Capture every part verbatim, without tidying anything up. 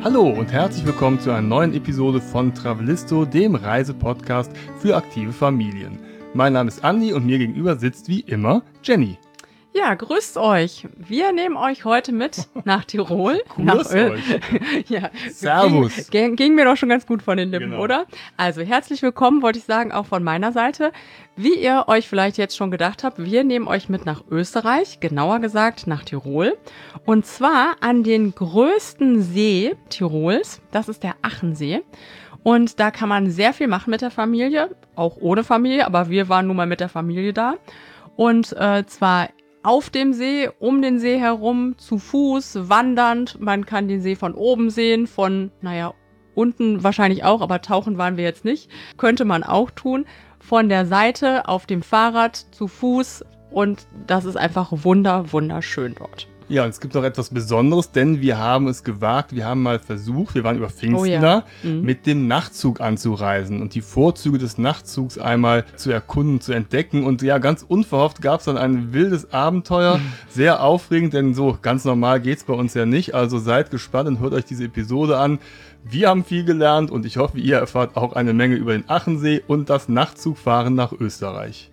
Hallo und herzlich willkommen zu einer neuen Episode von Travelisto, dem Reisepodcast für aktive Familien. Mein Name ist Andi und mir gegenüber sitzt wie immer Jenny. Ja, grüßt euch. Wir nehmen euch heute mit nach Tirol. Grüßt nach euch. ja, Servus. Ging, ging mir doch schon ganz gut von den Lippen, Genau. oder? Also herzlich willkommen, wollte ich sagen, auch von meiner Seite. Wie ihr euch vielleicht jetzt schon gedacht habt, wir nehmen euch mit nach Österreich, genauer gesagt nach Tirol. Und zwar an den größten See Tirols, das ist der Achensee. Und da kann man sehr viel machen mit der Familie, auch ohne Familie, aber wir waren nun mal mit der Familie da. Und äh, zwar auf dem See, um den See herum, zu Fuß, wandernd. Man kann den See von oben sehen, von, naja, unten wahrscheinlich auch, aber tauchen waren wir jetzt nicht. Könnte man auch tun. Von der Seite, auf dem Fahrrad, zu Fuß. Und das ist einfach wunder, wunderschön dort. Ja, und es gibt noch etwas Besonderes, denn wir haben es gewagt, wir haben mal versucht, wir waren über Pfingsten Oh ja. da, Mhm. mit dem Nachtzug anzureisen und die Vorzüge des Nachtzugs einmal zu erkunden, zu entdecken. Und ja, ganz unverhofft gab es dann ein wildes Abenteuer, Mhm. sehr aufregend, denn so ganz normal geht's bei uns ja nicht. Also seid gespannt und hört euch diese Episode an. Wir haben viel gelernt und ich hoffe, ihr erfahrt auch eine Menge über den Achensee und das Nachtzugfahren nach Österreich.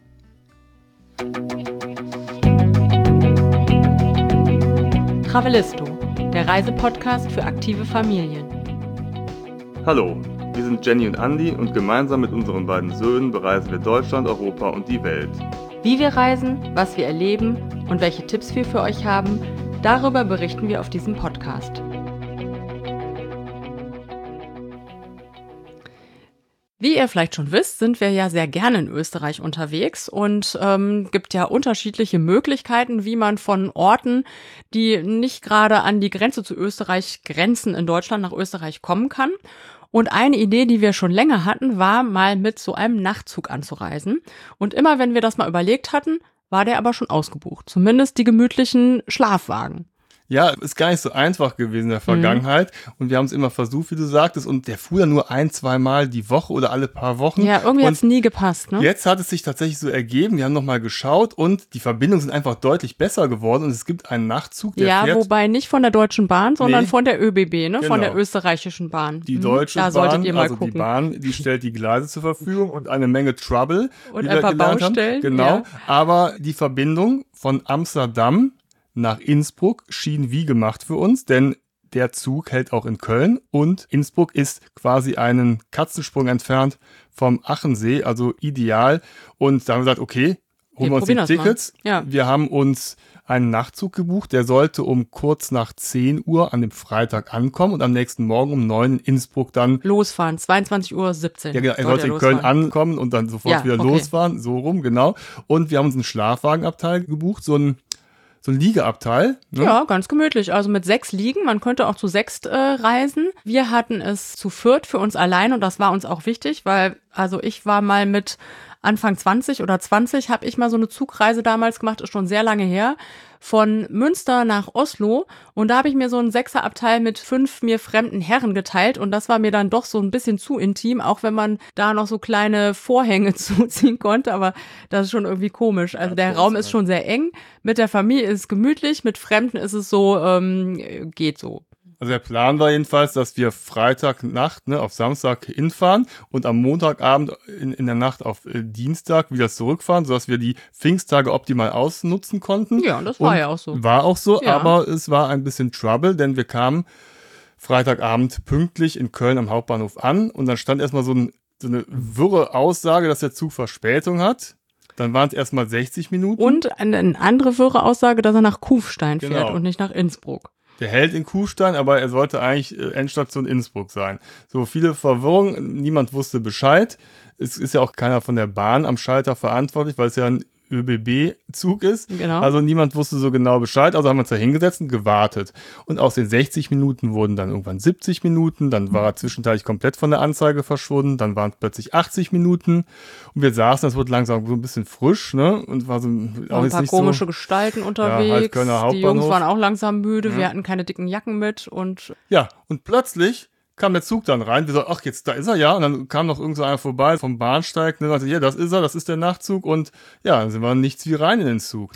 Travelisto, der Reisepodcast für aktive Familien. Hallo, wir sind Jenny und Andi und gemeinsam mit unseren beiden Söhnen bereisen wir Deutschland, Europa und die Welt. Wie wir reisen, was wir erleben und welche Tipps wir für euch haben, darüber berichten wir auf diesem Podcast. Wie ihr vielleicht schon wisst, sind wir ja sehr gerne in Österreich unterwegs und ähm, gibt ja unterschiedliche Möglichkeiten, wie man von Orten, die nicht gerade an die Grenze zu Österreich grenzen, in Deutschland nach Österreich kommen kann. Und eine Idee, die wir schon länger hatten, war mal mit so einem Nachtzug anzureisen. Und immer wenn wir das mal überlegt hatten, war der aber schon ausgebucht. Zumindest die gemütlichen Schlafwagen. Ja, ist gar nicht so einfach gewesen in der Vergangenheit. Mhm. Und wir haben es immer versucht, wie du sagtest. Und der fuhr dann nur ein, zwei Mal die Woche oder alle paar Wochen. Ja, irgendwie hat es nie gepasst, ne? Jetzt hat es sich tatsächlich so ergeben. Wir haben nochmal geschaut und die Verbindungen sind einfach deutlich besser geworden. Und es gibt einen Nachtzug, der ja, fährt... wobei nicht von der Deutschen Bahn, sondern Nee. von der Ö B B, ne? Genau. Von der österreichischen Bahn. Die Mhm. Deutsche Da solltet Bahn, ihr mal also gucken. die Bahn, die stellt die Gleise zur Verfügung und eine Menge Trouble, Und wie ein wir paar gelernt Baustellen, haben. Genau, ja. aber die Verbindung von Amsterdam nach Innsbruck schien wie gemacht für uns, denn der Zug hält auch in Köln und Innsbruck ist quasi einen Katzensprung entfernt vom Achensee, also ideal. Und da haben wir gesagt, okay, holen wir, Wir uns die probieren das mal. Tickets. Ja. Wir haben uns einen Nachtzug gebucht, der sollte um kurz nach zehn Uhr an dem Freitag ankommen und am nächsten Morgen um neun in Innsbruck dann Losfahren, zweiundzwanzig Uhr siebzehn. ja, genau. Er sollte sollte in losfahren. Köln ankommen und dann sofort Ja, wieder okay. losfahren. So rum, genau. Und wir haben uns einen Schlafwagenabteil gebucht, so ein, so ein Liegeabteil. Ne? Ja, ganz gemütlich. Also mit sechs Liegen. Man könnte auch zu sechst äh, reisen. Wir hatten es zu viert für uns allein und das war uns auch wichtig, weil also ich war mal mit Anfang zwanzig oder zwanzig, habe ich mal so eine Zugreise damals gemacht, ist schon sehr lange her, von Münster nach Oslo. Und da habe ich mir so einen Sechserabteil mit fünf mir fremden Herren geteilt. Und das war mir dann doch so ein bisschen zu intim, auch wenn man da noch so kleine Vorhänge zuziehen konnte. Aber das ist schon irgendwie komisch. Also Ja, der das Raum ist ist schon sehr eng. Mit der Familie ist es gemütlich, mit Fremden ist es so, ähm, geht so. Also der Plan war jedenfalls, dass wir Freitagnacht ne, auf Samstag hinfahren und am Montagabend in, in der Nacht auf äh, Dienstag wieder zurückfahren, sodass wir die Pfingsttage optimal ausnutzen konnten. Ja, das war Und ja auch so. War auch so, Ja. aber es war ein bisschen Trouble, denn wir kamen Freitagabend pünktlich in Köln am Hauptbahnhof an und dann stand erstmal so, ein, so eine wirre Aussage, dass der Zug Verspätung hat. Dann waren es erstmal sechzig Minuten. Und eine, eine andere wirre Aussage, dass er nach Kufstein fährt Genau. und nicht nach Innsbruck. Der hält in Kufstein, aber er sollte eigentlich äh, Endstation Innsbruck sein. So viele Verwirrung, niemand wusste Bescheid. Es ist ja auch keiner von der Bahn am Schalter verantwortlich, weil es ja ein Ö B B-Zug ist. Genau. Also niemand wusste so genau Bescheid, also haben wir uns da hingesetzt und gewartet. Und aus den sechzig Minuten wurden dann irgendwann siebzig Minuten, dann war er zwischenzeitlich komplett von der Anzeige verschwunden, dann waren es plötzlich achtzig Minuten und wir saßen, das wurde langsam so ein bisschen frisch, ne, und war so auch Ein jetzt paar nicht komische so, Gestalten Ja, unterwegs. halt Kölner Die Jungs Hauptbahnhof. waren auch langsam müde. Ja. Wir hatten keine dicken Jacken mit und ja, und plötzlich kam der Zug dann rein. Wir so, ach, jetzt, da ist er ja. Und dann kam noch irgend so einer vorbei vom Bahnsteig. Ne, und sagte, ja, das ist er, das ist der Nachtzug. Und ja, dann sind wir nichts wie rein in den Zug, ne?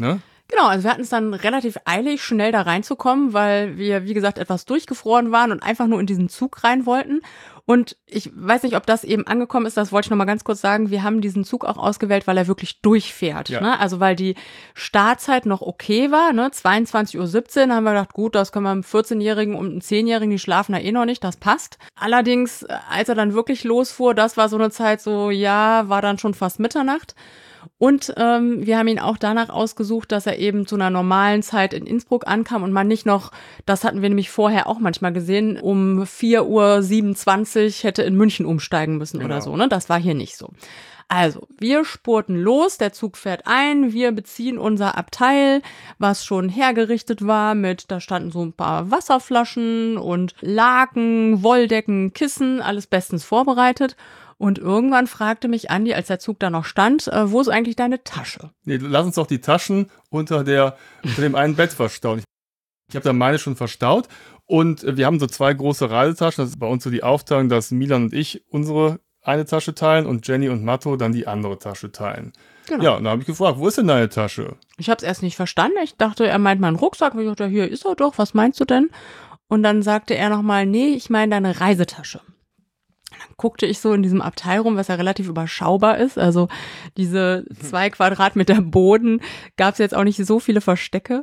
Genau, also wir hatten es dann relativ eilig, schnell da reinzukommen, weil wir, wie gesagt, etwas durchgefroren waren und einfach nur in diesen Zug rein wollten. Und ich weiß nicht, ob das eben angekommen ist, das wollte ich noch mal ganz kurz sagen. Wir haben diesen Zug auch ausgewählt, weil er wirklich durchfährt. Ja. Ne? Also weil die Startzeit noch okay war, ne? zweiundzwanzig Uhr siebzehn, haben wir gedacht, gut, das können wir einem vierzehnjährigen und einem zehnjährigen, die schlafen da eh noch nicht, das passt. Allerdings, als er dann wirklich losfuhr, das war so eine Zeit so, ja, war dann schon fast Mitternacht. Und ähm, wir haben ihn auch danach ausgesucht, dass er eben zu einer normalen Zeit in Innsbruck ankam und man nicht noch, das hatten wir nämlich vorher auch manchmal gesehen, um vier Uhr siebenundzwanzig hätte in München umsteigen müssen genau. oder so. Ne? Das war hier nicht so. Also, wir spurten los, der Zug fährt ein, wir beziehen unser Abteil, was schon hergerichtet war mit, da standen so ein paar Wasserflaschen und Laken, Wolldecken, Kissen, alles bestens vorbereitet. Und irgendwann fragte mich Andi, als der Zug da noch stand, äh, wo ist eigentlich deine Tasche? Nee, lass uns doch die Taschen unter der unter dem einen Bett verstauen. Ich habe da meine schon verstaut und wir haben so zwei große Reisetaschen. Das ist bei uns so die Aufteilung, dass Milan und ich unsere eine Tasche teilen und Jenny und Matto dann die andere Tasche teilen. Genau. Ja, und da habe ich gefragt, wo ist denn deine Tasche? Ich habe es erst nicht verstanden. Ich dachte, er meint meinen Rucksack. Ich dachte, hier ist er doch. Was meinst du denn? Und dann sagte er nochmal, nee, ich meine deine Reisetasche. Dann guckte ich so in diesem Abteil rum, was ja relativ überschaubar ist. Also diese zwei Quadratmeter Boden gab es jetzt auch nicht so viele Verstecke.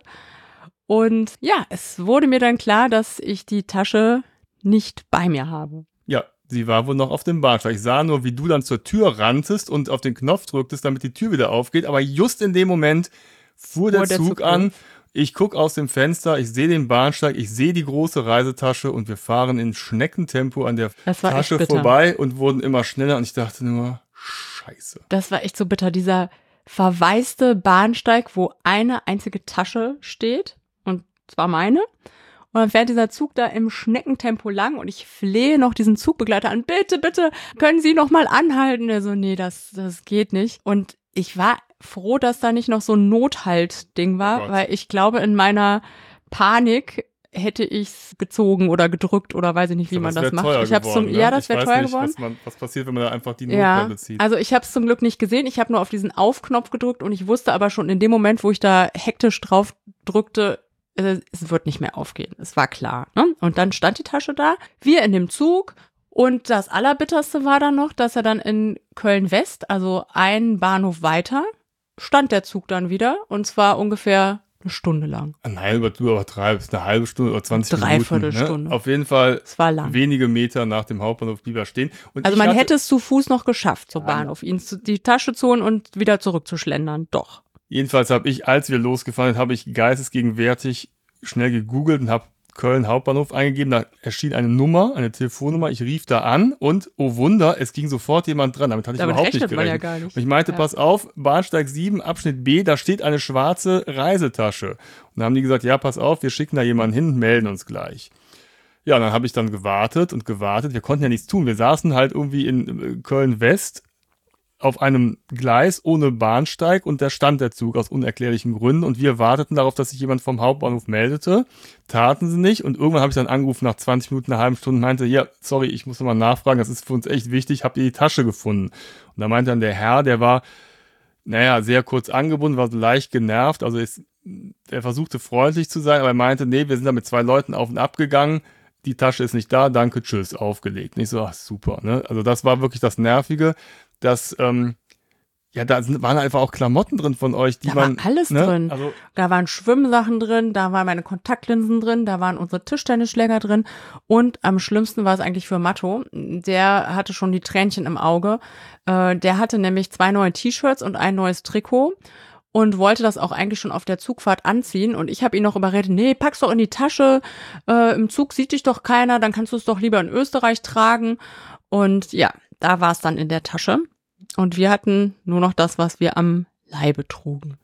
Und ja, es wurde mir dann klar, dass ich die Tasche nicht bei mir habe. Ja, sie war wohl noch auf dem Bahnsteig. Ich sah nur, wie du dann zur Tür ranntest und auf den Knopf drücktest, damit die Tür wieder aufgeht. Aber just in dem Moment fuhr der, der Zug, Zug an. Ich gucke aus dem Fenster, ich sehe den Bahnsteig, ich sehe die große Reisetasche und wir fahren in Schneckentempo an der Tasche vorbei und wurden immer schneller und ich dachte nur, scheiße. Das war echt so bitter, dieser verwaiste Bahnsteig, wo eine einzige Tasche steht und zwar meine. Und dann fährt dieser Zug da im Schneckentempo lang und ich flehe noch diesen Zugbegleiter an, bitte, bitte, können Sie noch mal anhalten? Er so, nee, das, das geht nicht. Und ich war froh, dass da nicht noch so ein Nothalt-Ding war, oh weil ich glaube, in meiner Panik hätte ich's gezogen oder gedrückt oder weiß ich nicht, wie so, man das das macht. Teuer ich hab's geworden, zum, ne? Ja, das wäre teuer nicht, geworden. Was, man, was passiert, wenn man da einfach die Notbremse ja, zieht? Also ich habe es zum Glück nicht gesehen. Ich habe nur auf diesen Auf-Knopf gedrückt und ich wusste aber schon in dem Moment, wo ich da hektisch drauf drückte, es wird nicht mehr aufgehen. Es war klar. Ne? Und dann stand die Tasche da, wir in dem Zug. Und das Allerbitterste war dann noch, dass er dann in Köln-West, also einen Bahnhof weiter, stand der Zug dann wieder. Und zwar ungefähr eine Stunde lang. Nein, du übertreibst. Eine halbe Stunde oder zwanzig Minuten. Dreiviertelstunde. Ne? Auf jeden Fall es war lang. Wenige Meter nach dem Hauptbahnhof blieb er stehen. Und also man hatte, hätte es zu Fuß noch geschafft, zum Bahnhof, ihn zu, die Tasche zu holen und wieder zurückzuschlendern. Doch. Jedenfalls habe ich, als wir losgefahren sind, habe ich geistesgegenwärtig schnell gegoogelt und habe Köln Hauptbahnhof eingegeben. Da erschien eine Nummer, eine Telefonnummer. Ich rief da an und, oh Wunder, es ging sofort jemand dran. Damit hatte ich Damit überhaupt nicht rechnet man gerechnet. ja gar nicht. Und ich meinte, ja. pass auf, Bahnsteig sieben, Abschnitt B, da steht eine schwarze Reisetasche. Und dann haben die gesagt, ja, pass auf, wir schicken da jemanden hin und melden uns gleich. Ja, und dann habe ich dann gewartet und gewartet. Wir konnten ja nichts tun. Wir saßen halt irgendwie in Köln-West auf einem Gleis ohne Bahnsteig und da stand der Zug aus unerklärlichen Gründen und wir warteten darauf, dass sich jemand vom Hauptbahnhof meldete. Taten sie nicht und irgendwann habe ich dann angerufen nach zwanzig Minuten, einer halben Stunde und meinte, ja, sorry, ich muss nochmal nachfragen, das ist für uns echt wichtig, habt ihr die Tasche gefunden? Und da meinte dann der Herr, der war, naja, sehr kurz angebunden, war so leicht genervt, also ist, er versuchte freundlich zu sein, aber er meinte, nee, wir sind da mit zwei Leuten auf und ab gegangen, die Tasche ist nicht da, danke, tschüss, aufgelegt. Nicht so, ach, super, ne? Also das war wirklich das Nervige, dass, ähm, ja, da sind, waren einfach auch Klamotten drin von euch, die da man... Da war alles ne? drin. Also, da waren Schwimmsachen drin, da waren meine Kontaktlinsen drin, da waren unsere Tischtennisschläger drin und am schlimmsten war es eigentlich für Matto. Der hatte schon die Tränchen im Auge. Äh, der hatte nämlich zwei neue T-Shirts und ein neues Trikot und wollte das auch eigentlich schon auf der Zugfahrt anziehen. Und ich habe ihn noch überredet, nee, pack's doch in die Tasche, äh, im Zug sieht dich doch keiner, dann kannst du es doch lieber in Österreich tragen. Und ja, da war es dann in der Tasche. Und wir hatten nur noch das, was wir am Leibe trugen.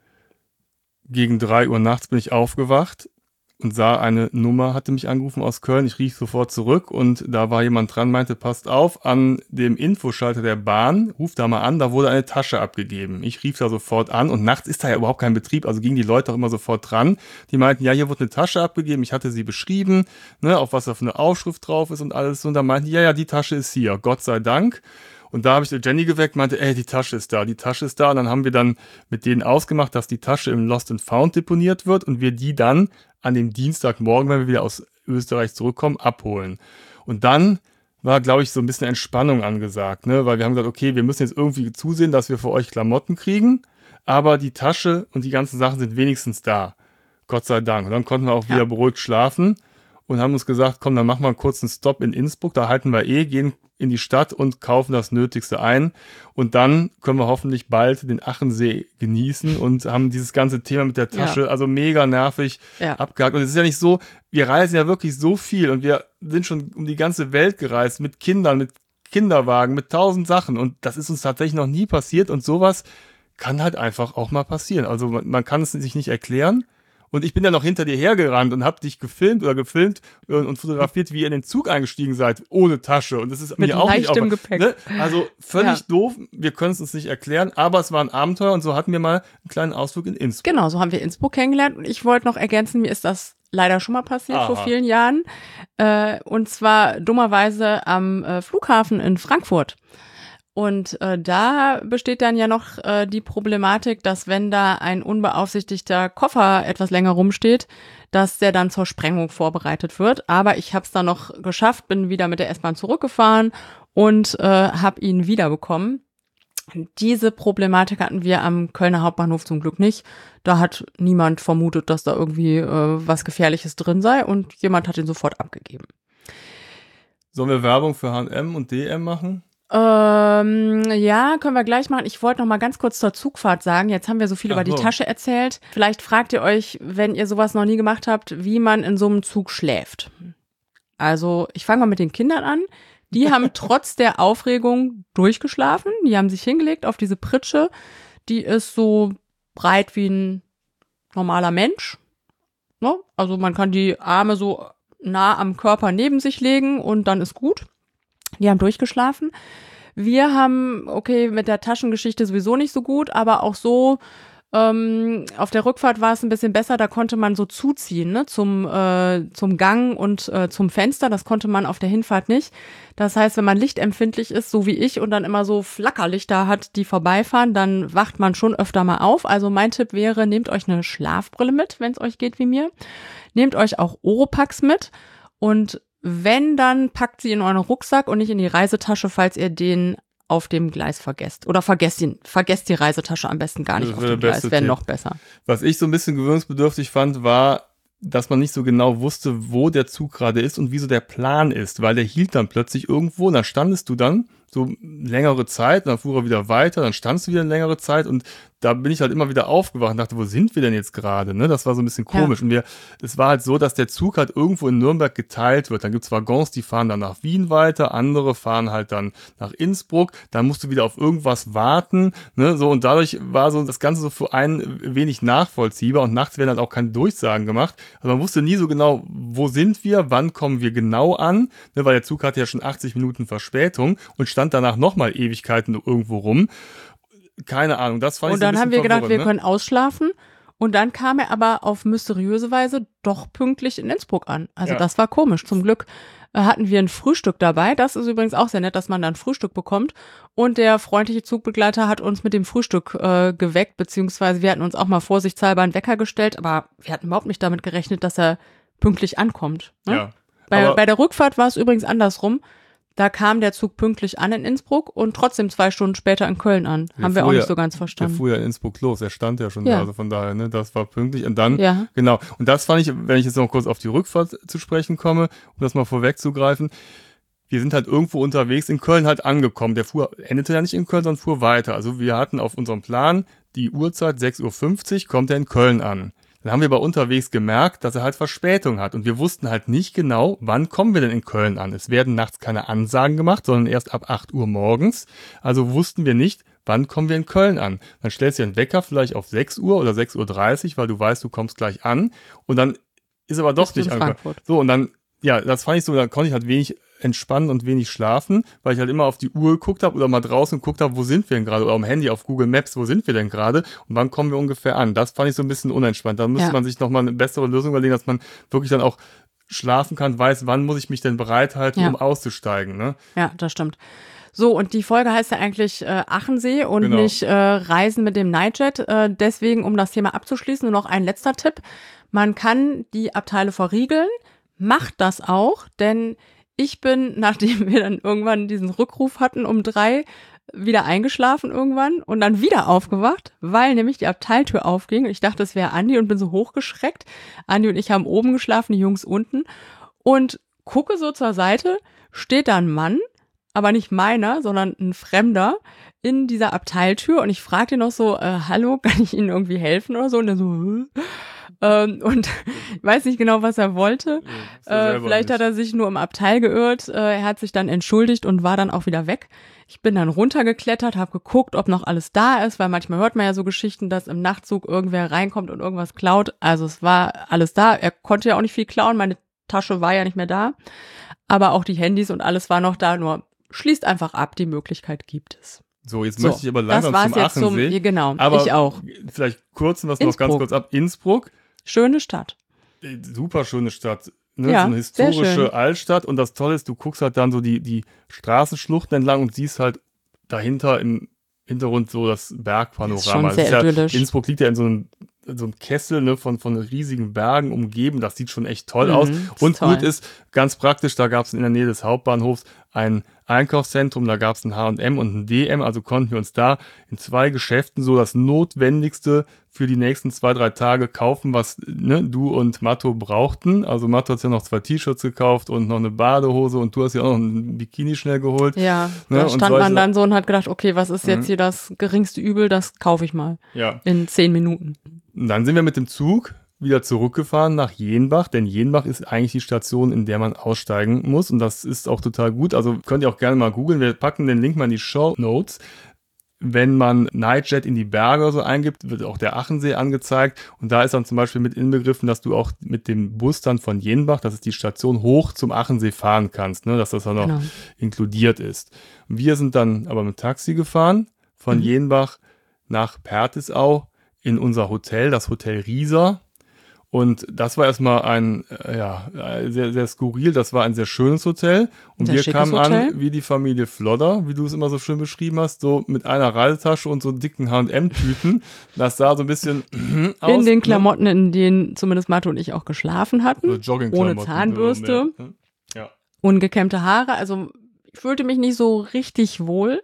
Gegen drei Uhr nachts bin ich aufgewacht und sah eine Nummer, hatte mich angerufen aus Köln. Ich rief sofort zurück und da war jemand dran, meinte, passt auf, an dem Infoschalter der Bahn, ruft da mal an, da wurde eine Tasche abgegeben. Ich rief da sofort an und nachts ist da ja überhaupt kein Betrieb, also gingen die Leute auch immer sofort dran. Die meinten, ja, hier wurde eine Tasche abgegeben, ich hatte sie beschrieben, ne, auf was da für eine Aufschrift drauf ist und alles. Und da meinten die, ja, ja, die Tasche ist hier, Gott sei Dank. Und da habe ich Jenny geweckt, meinte, ey, die Tasche ist da, die Tasche ist da. Und dann haben wir dann mit denen ausgemacht, dass die Tasche im Lost and Found deponiert wird und wir die dann an dem Dienstagmorgen, wenn wir wieder aus Österreich zurückkommen, abholen. Und dann war, glaube ich, so ein bisschen Entspannung angesagt, ne? Weil wir haben gesagt, okay, wir müssen jetzt irgendwie zusehen, dass wir für euch Klamotten kriegen, aber die Tasche und die ganzen Sachen sind wenigstens da. Gott sei Dank. Und dann konnten wir auch wieder ja. beruhigt schlafen und haben uns gesagt, komm, dann machen wir einen kurzen Stopp in Innsbruck, da halten wir eh, gehen in die Stadt und kaufen das Nötigste ein. Und dann können wir hoffentlich bald den Achensee genießen und haben dieses ganze Thema mit der Tasche, ja. also mega nervig, ja. abgehakt. Und es ist ja nicht so, wir reisen ja wirklich so viel und wir sind schon um die ganze Welt gereist mit Kindern, mit Kinderwagen, mit tausend Sachen. Und das ist uns tatsächlich noch nie passiert. Und sowas kann halt einfach auch mal passieren. Also man, man kann es sich nicht erklären. Und ich bin ja noch hinter dir hergerannt und hab dich gefilmt oder gefilmt und, und fotografiert, wie ihr in den Zug eingestiegen seid, ohne Tasche. Und das ist mit mir auch nicht leichtem Gepäck. Ne? Also völlig ja. doof. Wir können es uns nicht erklären, aber es war ein Abenteuer und so hatten wir mal einen kleinen Ausflug in Innsbruck. Genau, so haben wir Innsbruck kennengelernt. Und ich wollte noch ergänzen, mir ist das leider schon mal passiert Aha. vor vielen Jahren. Äh, und zwar dummerweise am äh, Flughafen in Frankfurt. Und äh, da besteht dann ja noch äh, die Problematik, dass wenn da ein unbeaufsichtigter Koffer etwas länger rumsteht, dass der dann zur Sprengung vorbereitet wird. Aber ich habe es dann noch geschafft, bin wieder mit der S-Bahn zurückgefahren und äh, habe ihn wiederbekommen. Diese Problematik hatten wir am Kölner Hauptbahnhof zum Glück nicht. Da hat niemand vermutet, dass da irgendwie äh, was Gefährliches drin sei und jemand hat ihn sofort abgegeben. Sollen wir Werbung für H und M und D M machen? Ähm, ja, können wir gleich machen. Ich wollte noch mal ganz kurz zur Zugfahrt sagen. Jetzt haben wir so viel Ach über die so. Tasche erzählt. Vielleicht fragt ihr euch, wenn ihr sowas noch nie gemacht habt, wie man in so einem Zug schläft. Also, ich fange mal mit den Kindern an. Die haben trotz der Aufregung durchgeschlafen. Die haben sich hingelegt auf diese Pritsche. Die ist so breit wie ein normaler Mensch. Ne? Also, man kann die Arme so nah am Körper neben sich legen und dann ist gut. Die haben durchgeschlafen. Wir haben, okay, mit der Taschengeschichte sowieso nicht so gut, aber auch so, ähm, auf der Rückfahrt war es ein bisschen besser, da konnte man so zuziehen, ne, zum, äh, zum Gang und äh, zum Fenster, das konnte man auf der Hinfahrt nicht. Das heißt, wenn man lichtempfindlich ist, so wie ich, und dann immer so Flackerlichter hat, die vorbeifahren, dann wacht man schon öfter mal auf. Also mein Tipp wäre, nehmt euch eine Schlafbrille mit, wenn es euch geht wie mir. Nehmt euch auch Oropax mit und wenn, dann packt sie in euren Rucksack und nicht in die Reisetasche, falls ihr den auf dem Gleis vergesst. Oder vergesst ihn, vergesst die Reisetasche am besten gar nicht auf dem Gleis, wäre noch besser. Was ich so ein bisschen gewöhnungsbedürftig fand, war, dass man nicht so genau wusste, wo der Zug gerade ist und wie so der Plan ist, weil der hielt dann plötzlich irgendwo und dann standest du dann so längere Zeit, dann fuhr er wieder weiter, dann standst du wieder eine längere Zeit und da bin ich halt immer wieder aufgewacht und dachte, wo sind wir denn jetzt gerade? Ne? Das war so ein bisschen komisch. Ja. Und wir, es war halt so, dass der Zug halt irgendwo in Nürnberg geteilt wird. Dann gibt's Waggons, die fahren dann nach Wien weiter, andere fahren halt dann nach Innsbruck, dann musst du wieder auf irgendwas warten. Ne? So, und dadurch war so das Ganze so für einen wenig nachvollziehbar und nachts werden halt auch keine Durchsagen gemacht. Also man wusste nie so genau, wo sind wir, wann kommen wir genau an, ne? Weil der Zug hatte ja schon achtzig Minuten Verspätung und stand danach nochmal Ewigkeiten irgendwo rum. Keine Ahnung, das fand ich so ein bisschen. Und dann haben wir gedacht, wir ne? können ausschlafen. Und dann kam er aber auf mysteriöse Weise doch pünktlich in Innsbruck an. Also ja. Das war komisch. Zum Glück äh, hatten wir ein Frühstück dabei. Das ist übrigens auch sehr nett, dass man dann Frühstück bekommt. Und der freundliche Zugbegleiter hat uns mit dem Frühstück äh, geweckt, beziehungsweise wir hatten uns auch mal vorsichtshalber einen Wecker gestellt, aber wir hatten überhaupt nicht damit gerechnet, dass er pünktlich ankommt. Ne? Ja. Bei, bei der Rückfahrt war es übrigens andersrum. Da kam der Zug pünktlich an in Innsbruck und trotzdem zwei Stunden später in Köln an. Der Haben wir auch nicht ja, so ganz verstanden. Der fuhr ja in Innsbruck los, er stand ja schon ja. da, also von daher, ne, das war pünktlich. Und dann, ja. genau, und das fand ich, wenn ich jetzt noch kurz auf die Rückfahrt zu sprechen komme, um das mal vorwegzugreifen, wir sind halt irgendwo unterwegs in Köln halt angekommen. Der fuhr, endete ja nicht in Köln, sondern fuhr weiter. Also wir hatten auf unserem Plan die Uhrzeit sechs Uhr fünfzig, kommt er in Köln an. Dann haben wir aber unterwegs gemerkt, dass er halt Verspätung hat. Und wir wussten halt nicht genau, wann kommen wir denn in Köln an. Es werden nachts keine Ansagen gemacht, sondern erst ab acht Uhr morgens. Also wussten wir nicht, wann kommen wir in Köln an. Dann stellst du den Wecker vielleicht auf sechs Uhr oder sechs Uhr dreißig, weil du weißt, du kommst gleich an. Und dann ist aber doch nicht angekommen. So, und dann, ja, das fand ich so, da konnte ich halt wenig entspannen und wenig schlafen, weil ich halt immer auf die Uhr geguckt habe oder mal draußen geguckt habe, wo sind wir denn gerade, oder am Handy auf Google Maps, wo sind wir denn gerade und wann kommen wir ungefähr an. Das fand ich so ein bisschen unentspannt. Da müsste ja. man sich nochmal eine bessere Lösung überlegen, dass man wirklich dann auch schlafen kann, weiß, wann muss ich mich denn bereithalten, ja. um auszusteigen. Ne? Ja, das stimmt. So, und die Folge heißt ja eigentlich äh, Achensee und Genau. nicht äh, Reisen mit dem Nightjet. Äh, deswegen, um das Thema abzuschließen, nur noch ein letzter Tipp. Man kann die Abteile verriegeln, macht das auch, denn ich bin, nachdem wir dann irgendwann diesen Rückruf hatten um drei, wieder eingeschlafen irgendwann und dann wieder aufgewacht, weil nämlich die Abteiltür aufging. Ich dachte, es wäre Andi und bin so hochgeschreckt. Andi und ich haben oben geschlafen, die Jungs unten. Und gucke so zur Seite, steht da ein Mann, aber nicht meiner, sondern ein Fremder in dieser Abteiltür. Und ich fragte ihn noch so, äh, hallo, kann ich Ihnen irgendwie helfen oder so? Und er so, Hö? Ähm, und ich weiß nicht genau, was er wollte. Ja, äh, vielleicht nicht. hat er sich nur im Abteil geirrt. Äh, er hat sich dann entschuldigt und war dann auch wieder weg. Ich bin dann runtergeklettert, habe geguckt, ob noch alles da ist, weil manchmal hört man ja so Geschichten, dass im Nachtzug irgendwer reinkommt und irgendwas klaut. Also es war alles da. Er konnte ja auch nicht viel klauen. Meine Tasche war ja nicht mehr da. Aber auch die Handys und alles war noch da. Nur schließt einfach ab, die Möglichkeit gibt es. So, jetzt So, möchte ich aber das langsam war's zum jetzt zum, Achensee. genau, aber ich auch. Vielleicht kurz was noch Innsbruck. ganz kurz ab. Innsbruck, Schöne Stadt. äh, super schöne Stadt. Ne? Ja, so eine sehr schön. historische Altstadt. Und das Tolle ist, du guckst halt dann so die, die Straßenschluchten entlang und siehst halt dahinter im Hintergrund so das Bergpanorama. Das ist schon sehr Es ja, idyllisch. Innsbruck liegt ja in so einem, in so einem Kessel, ne, von, von riesigen Bergen umgeben. Das sieht schon echt toll Mhm, aus. ist Und toll. gut ist, ganz praktisch, da gab es in der Nähe des Hauptbahnhofs ein Einkaufszentrum, da gab es ein H und M und ein D M, also konnten wir uns da in zwei Geschäften so das Notwendigste für die nächsten zwei, drei Tage kaufen, was ne, du und Matto brauchten. Also Matto hat ja noch zwei T-Shirts gekauft und noch eine Badehose und du hast ja auch noch ein Bikini schnell geholt. Ja, Ne, da und stand solche- man dann so und hat gedacht, okay, was ist jetzt Mhm. hier das geringste Übel, das kaufe ich mal Ja. in zehn Minuten. Und dann sind wir mit dem Zug wieder zurückgefahren nach Jenbach, denn Jenbach ist eigentlich die Station, in der man aussteigen muss und das ist auch total gut. Also könnt ihr auch gerne mal googeln, wir packen den Link mal in die Show Notes. Wenn man Nightjet in die Berge oder so eingibt, wird auch der Achensee angezeigt und da ist dann zum Beispiel mit inbegriffen, dass du auch mit dem Bus dann von Jenbach, das ist die Station, hoch zum Achensee fahren kannst, ne, dass das dann auch Genau. inkludiert ist. Wir sind dann aber mit Taxi gefahren von Mhm. Jenbach nach Pertisau in unser Hotel, das Hotel Rieser. Und das war erstmal ein, äh, ja, äh, sehr, sehr skurril. Das war ein sehr schönes Hotel. Und Sehr wir schickes kamen Hotel. an wie die Familie Flodder, wie du es immer so schön beschrieben hast, so mit einer Reisetasche und so dicken H und M-Tüten. Das sah so ein bisschen aus. In den ne? Klamotten, in denen zumindest Mathe und ich auch geschlafen hatten. So Joggingklamotten, ohne Zahnbürste. so mehr, ne? Ja. Ungekämmte Haare. Also ich fühlte mich nicht so richtig wohl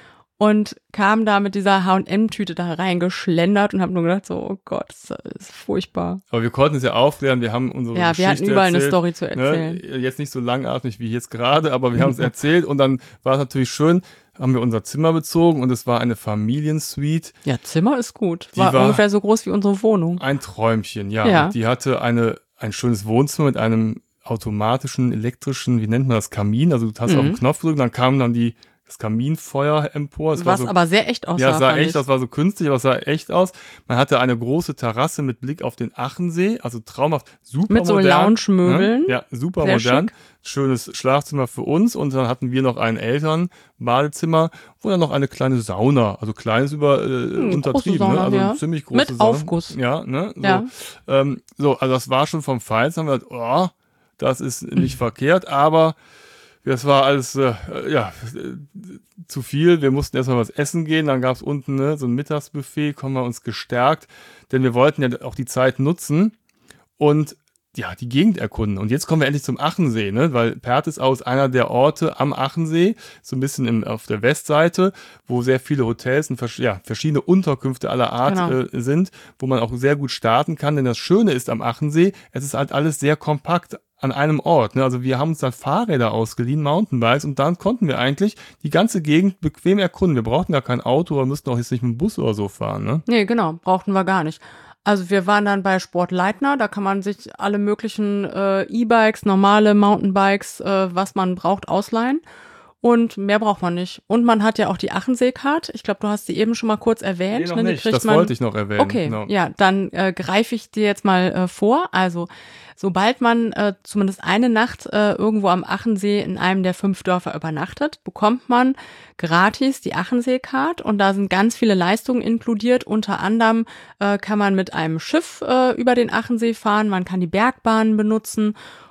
und kam da mit dieser H und M-Tüte da reingeschlendert und habe nur gedacht so, oh Gott, das ist furchtbar. Aber wir konnten es ja aufklären, wir haben unsere Ja, wir Geschichte hatten überall eine erzählt, Story zu erzählen. Ne? Jetzt nicht so langatmig wie jetzt gerade, aber wir haben es erzählt und dann war es natürlich schön, haben wir unser Zimmer bezogen und es war eine Familiensuite. Ja, Zimmer ist gut. Die War, war- ungefähr so groß wie unsere Wohnung. Ein Träumchen, ja. Ja. Und die hatte eine, ein schönes Wohnzimmer mit einem automatischen, elektrischen, wie nennt man das, Kamin. Also du hast Mhm. auf den Knopf gedrückt, dann kam dann die, das Kaminfeuer empor. Es war Was so, aber sehr echt aussah. ja, es sah fand echt, ich. das war so künstlich, aber es sah echt aus. Man hatte eine große Terrasse mit Blick auf den Achensee, also traumhaft, super Mit so modern. Lounge-Möbeln. Ne? Ja, super Sehr modern. Schönes Schlafzimmer für uns und dann hatten wir noch ein Elternbadezimmer, wo dann noch eine kleine Sauna, also kleines über äh, Hm, untertrieben, große Sauna, ne? Also ja. eine ziemlich große Mit Sauna. Aufguss. Ja, ne? So, Ja. ähm, so, also das war schon vom Feinsten, haben wir gedacht, oh, das ist nicht verkehrt, aber das war alles, äh, ja, äh, zu viel. Wir mussten erstmal was essen gehen, dann gab es unten ne, so ein Mittagsbuffet, kommen wir uns gestärkt, denn wir wollten ja auch die Zeit nutzen und ja, die Gegend erkunden. Und jetzt kommen wir endlich zum Achensee, ne? Weil Pertisau ist einer der Orte am Achensee, so ein bisschen im, auf der Westseite, wo sehr viele Hotels und vers- ja, verschiedene Unterkünfte aller Art Genau. äh, sind, wo man auch sehr gut starten kann. Denn das Schöne ist am Achensee, es ist halt alles sehr kompakt an einem Ort. Ne? Also wir haben uns dann Fahrräder ausgeliehen, Mountainbikes, und dann konnten wir eigentlich die ganze Gegend bequem erkunden. Wir brauchten gar kein Auto oder müssten auch jetzt nicht mit dem Bus oder so fahren. Ne? Nee, genau, brauchten wir gar nicht. Also wir waren dann bei Sportleitner, da kann man sich alle möglichen äh, E-Bikes, normale Mountainbikes, äh, was man braucht, ausleihen. Und mehr braucht man nicht. Und man hat ja auch die Achensee-Card. Ich glaube, du hast sie eben schon mal kurz erwähnt. Nee, noch ne? Die nicht. kriegt Das man- wollte ich noch erwähnen. Okay, Genau. ja, dann äh, greife ich dir jetzt mal äh, vor. Also sobald man äh, zumindest eine Nacht äh, irgendwo am Achensee in einem der fünf Dörfer übernachtet, bekommt man gratis die Achensee-Card und da sind ganz viele Leistungen inkludiert. Unter anderem äh, kann man mit einem Schiff äh, über den Achensee fahren, man kann die Bergbahnen benutzen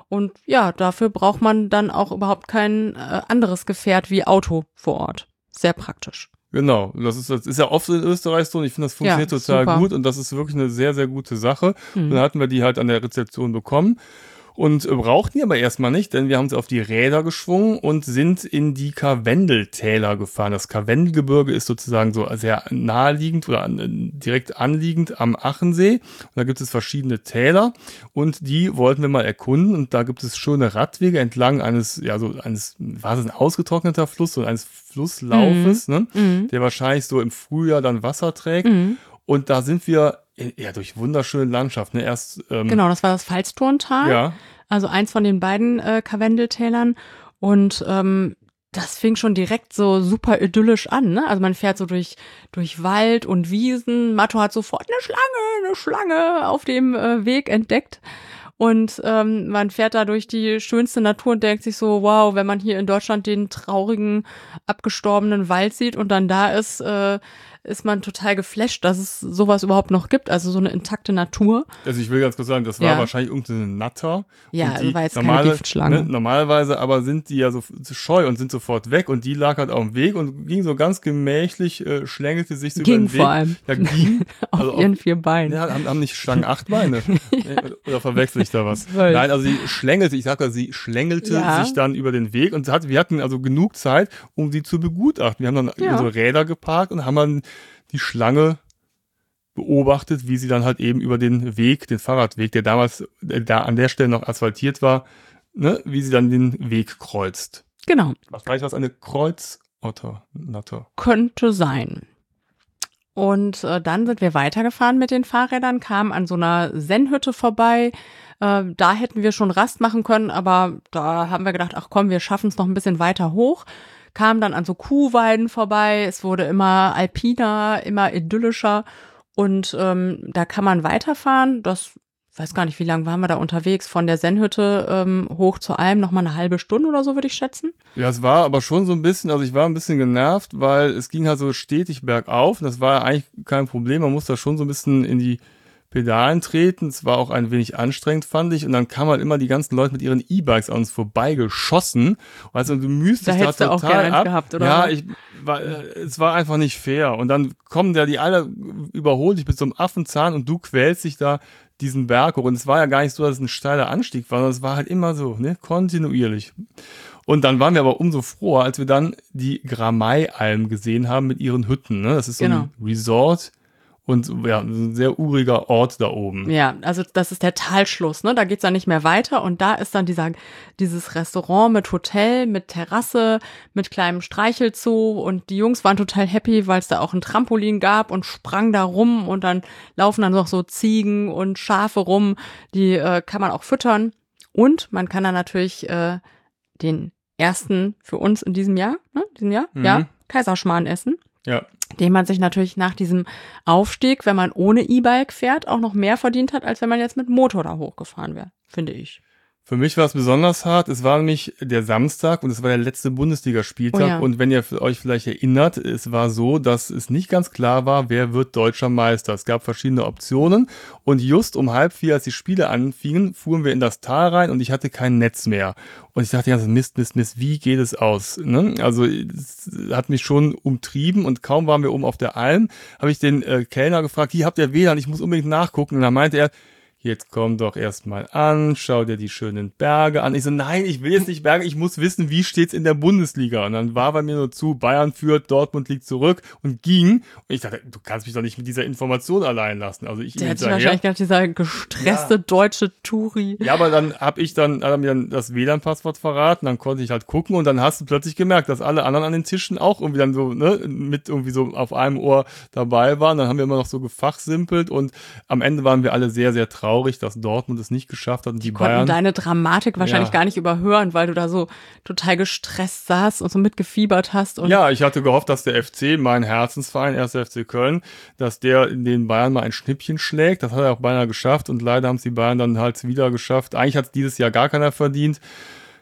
Und ja, dafür braucht man dann auch überhaupt kein äh, anderes Gefährt wie Auto vor Ort. Sehr praktisch. Genau, das ist, das ist ja oft in Österreich so und ich finde, das funktioniert Ja, total super. gut und das ist wirklich eine sehr, sehr gute Sache. Mhm. Und dann hatten wir die halt an der Rezeption bekommen und äh, brauchten die aber erstmal nicht, denn wir haben sie auf die Räder geschwungen und sind in die Karwendeltäler gefahren. Das Karwendelgebirge ist sozusagen so sehr naheliegend oder an, direkt anliegend am Achensee. Und da gibt es verschiedene Täler und die wollten wir mal erkunden und da gibt es schöne Radwege entlang eines, ja so eines, war es ein ausgetrockneter Fluss oder eines Flusslaufes, Mhm. ne, Mhm. der wahrscheinlich so im Frühjahr dann Wasser trägt. Mhm. Und da sind wir ja durch wunderschöne Landschaft. Ne? Erst ähm, Genau, das war das Pfalzturntal. ja. Also eins von den beiden äh, Karwendeltälern. Und ähm, das fing schon direkt so super idyllisch an. Ne? Also man fährt so durch, durch Wald und Wiesen. Matto hat sofort eine Schlange, eine Schlange auf dem äh, Weg entdeckt. Und ähm, man fährt da durch die schönste Natur und denkt sich so, wow, wenn man hier in Deutschland den traurigen, abgestorbenen Wald sieht und dann da ist, äh, ist man total geflasht, dass es sowas überhaupt noch gibt, also so eine intakte Natur. Also ich will ganz kurz sagen, das war Ja. wahrscheinlich irgendeine Natter. Ja, Und also die war jetzt keine normale, Giftschlange. Ne, normalerweise aber sind die ja so scheu und sind sofort weg und die lag halt auf dem Weg und ging so ganz gemächlich, äh, schlängelte sich so Ging über den Weg. vor allem. Ja, ging. Auf Also ihren vier Beinen. Ja, haben, haben nicht Schlangen acht Beine? Oder verwechsel ich da was? Zwölf. Nein, also sie schlängelte, ich sag mal, sie schlängelte Ja. sich dann über den Weg und hat, wir hatten also genug Zeit, um sie zu begutachten. Wir haben dann Ja. unsere Räder geparkt und haben dann die Schlange beobachtet, wie sie dann halt eben über den Weg, den Fahrradweg, der damals äh, da an der Stelle noch asphaltiert war, ne, wie sie dann den Weg kreuzt. Genau, Was weiß was eine Kreuzotter, Natter. könnte sein. Und äh, dann sind wir weitergefahren mit den Fahrrädern, kamen an so einer Sennhütte vorbei. Äh, da hätten wir schon Rast machen können, aber da haben wir gedacht, ach komm, wir schaffen es noch ein bisschen weiter hoch. Kamen dann an so Kuhweiden vorbei. Es wurde immer alpiner, immer idyllischer. Und ähm, da kann man weiterfahren. Das, weiß gar nicht, wie lange waren wir da unterwegs. Von der Sennhütte ähm, hoch zur Alm nochmal eine halbe Stunde oder so, würde ich schätzen. Ja, es war aber schon so ein bisschen, also ich war ein bisschen genervt, weil es ging halt so stetig bergauf. Das war ja eigentlich kein Problem. Man musste da schon so ein bisschen in die Pedalen treten. Es war auch ein wenig anstrengend, fand ich. Und dann kamen halt immer die ganzen Leute mit ihren E-Bikes an uns vorbeigeschossen. Also du müsstest Da da hättest du total auch gerne eins ab. gehabt, oder? Ja, ich war, äh, es war einfach nicht fair. Und dann kommen da die alle, überholen dich mit so einem Affenzahn und du quälst dich da diesen Berg hoch. Und es war ja gar nicht so, dass es ein steiler Anstieg war, sondern es war halt immer so, ne, kontinuierlich. Und dann waren wir aber umso froher, als wir dann die Gramei-Alm gesehen haben mit ihren Hütten. Ne? Das ist so Genau. ein Resort und ja, ein sehr uriger Ort da oben. Ja, also das ist der Talschluss, ne? Da geht's dann nicht mehr weiter und da ist dann dieser dieses Restaurant mit Hotel, mit Terrasse, mit kleinem Streichelzoo und die Jungs waren total happy, weil es da auch ein Trampolin gab und sprangen da rum und dann laufen dann noch so Ziegen und Schafe rum, die äh, kann man auch füttern und man kann dann natürlich äh, den ersten für uns in diesem Jahr, ne? Diesem Jahr, Mhm. ja, Kaiserschmarrn essen. Ja. Den man sich natürlich nach diesem Aufstieg, wenn man ohne E-Bike fährt, auch noch mehr verdient hat, als wenn man jetzt mit Motor da hochgefahren wäre, finde ich. Für mich war es besonders hart. Es war nämlich der Samstag und es war der letzte Bundesligaspieltag. Oh ja. Und wenn ihr euch vielleicht erinnert, es war so, dass es nicht ganz klar war, wer wird deutscher Meister. Es gab verschiedene Optionen und just um halb vier, als die Spiele anfingen, fuhren wir in das Tal rein und ich hatte kein Netz mehr. Und ich dachte, ja, Mist, Mist, Mist, wie geht es aus? Ne? Also es hat mich schon umtrieben und kaum waren wir oben auf der Alm, habe ich den äh, Kellner gefragt, hier habt ihr W L A N, ich muss unbedingt nachgucken. Und dann meinte er, jetzt komm doch erstmal an, schau dir die schönen Berge an. Ich so, nein, ich will jetzt nicht Berge, ich muss wissen, wie steht's in der Bundesliga. Und dann war bei mir nur zu, Bayern führt, Dortmund liegt zurück und ging. Und ich dachte, du kannst mich doch nicht mit dieser Information allein lassen. Also ich Der hat sich hinterher. wahrscheinlich gedacht, dieser gestresste Ja. deutsche Touri. Ja, aber dann hab ich dann, hat er mir dann das W L A N-Passwort verraten, dann konnte ich halt gucken und dann hast du plötzlich gemerkt, dass alle anderen an den Tischen auch irgendwie dann so, ne, mit irgendwie so auf einem Ohr dabei waren. Dann haben wir immer noch so gefachsimpelt und am Ende waren wir alle sehr, sehr traurig, dass Dortmund es nicht geschafft hat und die, Die konnten Bayern. deine Dramatik wahrscheinlich Ja. gar nicht überhören, weil du da so total gestresst saßt und so mitgefiebert hast. Und Ja, ich hatte gehofft, dass der F C, mein Herzensverein, erster F C Köln, dass der in den Bayern mal ein Schnippchen schlägt. Das hat er auch beinahe geschafft und leider haben es die Bayern dann halt wieder geschafft. Eigentlich hat es dieses Jahr gar keiner verdient.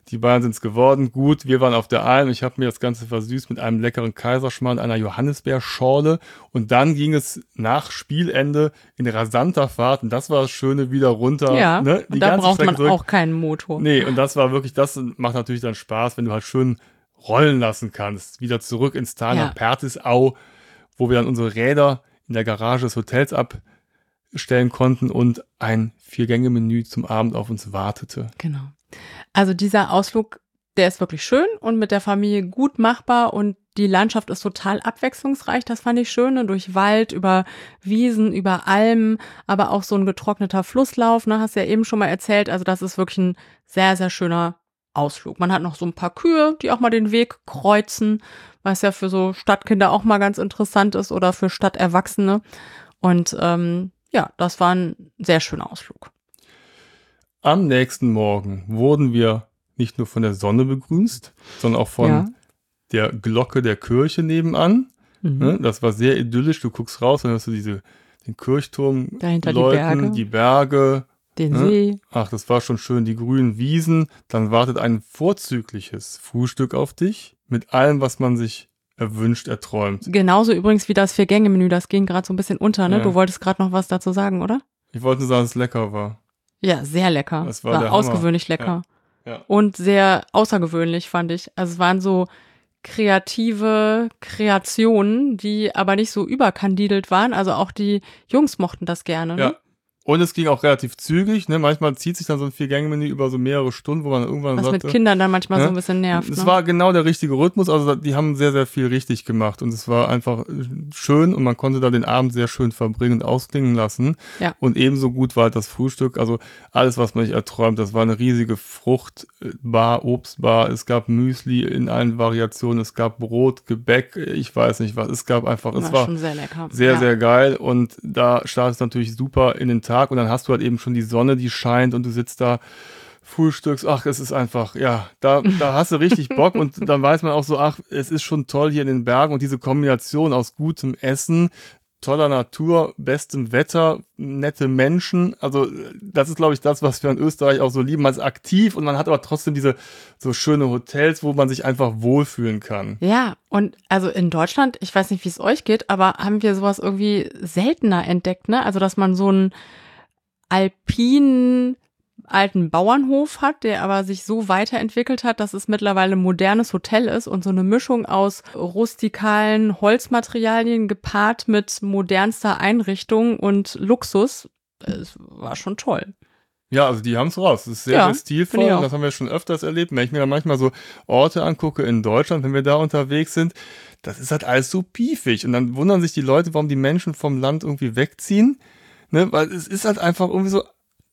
Die Bayern sind es geworden. Gut, wir waren auf der Alm. Ich habe mir das Ganze versüßt mit einem leckeren Kaiserschmarrn, einer Johannisbeerschorle. Und dann ging es nach Spielende in rasanter Fahrt. Und das war das Schöne, wieder runter. Ja, ne? und da braucht man zurück. Auch keinen Motor. Nee, und das war wirklich, das macht natürlich dann Spaß, wenn du halt schön rollen lassen kannst. Wieder zurück ins Tal Ja. nach Pertisau, wo wir dann unsere Räder in der Garage des Hotels abstellen konnten und ein Vier-Gänge-Menü zum Abend auf uns wartete. Genau. Also dieser Ausflug, der ist wirklich schön und mit der Familie gut machbar und die Landschaft ist total abwechslungsreich, das fand ich schön, ne? Durch Wald, über Wiesen, über Almen, aber auch so ein getrockneter Flusslauf, ne? Hast du ja eben schon mal erzählt, also das ist wirklich ein sehr, sehr schöner Ausflug. Man hat noch so ein paar Kühe, die auch mal den Weg kreuzen, was ja für so Stadtkinder auch mal ganz interessant ist oder für Stadterwachsene und ähm, ja, das war ein sehr schöner Ausflug. Am nächsten Morgen wurden wir nicht nur von der Sonne begrüßt, sondern auch von Ja. der Glocke der Kirche nebenan. Mhm. Ne? Das war sehr idyllisch. Du guckst raus, dann hörst du diese, den Kirchturm Dahinter die läuten, Berge. die Berge. Den Ne? See. Ach, das war schon schön. Die grünen Wiesen. Dann wartet ein vorzügliches Frühstück auf dich mit allem, was man sich erwünscht, erträumt. Genauso übrigens wie das Vier-Gänge-Menü, das ging gerade so ein bisschen unter, ne? Ja. Du wolltest gerade noch was dazu sagen, oder? Ich wollte nur sagen, dass es lecker war. Ja, sehr lecker. Das war war der Hammer. ausgewöhnlich lecker. Ja. Ja. Und sehr außergewöhnlich, fand ich. Also es waren so kreative Kreationen, die aber nicht so überkandidelt waren. Also auch die Jungs mochten das gerne. Ja. Ne? Und es ging auch relativ zügig, ne? Manchmal zieht sich dann so ein Vier-Gänge-Menü über so mehrere Stunden, wo man irgendwann Was sagte, mit Kindern dann manchmal ne? so ein bisschen nervt. Es Ne? war genau der richtige Rhythmus, also die haben sehr, sehr viel richtig gemacht und es war einfach schön und man konnte da den Abend sehr schön verbringen und ausklingen lassen. Ja. Und ebenso gut war halt das Frühstück, also alles, was man sich erträumt, das war eine riesige Fruchtbar, Obstbar, es gab Müsli in allen Variationen, es gab Brot, Gebäck, ich weiß nicht was, es gab einfach, es war war schon sehr lecker. sehr, ja. sehr geil und da startet es natürlich super in den Tag und dann hast du halt eben schon die Sonne, die scheint und du sitzt da, frühstückst, ach, es ist einfach, ja, da, da hast du richtig Bock und dann weiß man auch so, ach, es ist schon toll hier in den Bergen und diese Kombination aus gutem Essen, toller Natur, bestem Wetter, nette Menschen, also das ist, glaube ich, das, was wir in Österreich auch so lieben, man ist aktiv und man hat aber trotzdem diese so schöne Hotels, wo man sich einfach wohlfühlen kann. Ja, und also in Deutschland, ich weiß nicht, wie es euch geht, aber haben wir sowas irgendwie seltener entdeckt, ne? Also, dass man so einen alpinen alten Bauernhof hat, der aber sich so weiterentwickelt hat, dass es mittlerweile ein modernes Hotel ist und so eine Mischung aus rustikalen Holzmaterialien gepaart mit modernster Einrichtung und Luxus. Es war schon toll. Ja, also die haben es raus. Das ist sehr, Ja, sehr stilvoll. finde ich auch. Das haben wir schon öfters erlebt. Wenn ich mir dann manchmal so Orte angucke in Deutschland, wenn wir da unterwegs sind, das ist halt alles so piefig. Und dann wundern sich die Leute, warum die Menschen vom Land irgendwie wegziehen. Ne? Weil es ist halt einfach irgendwie so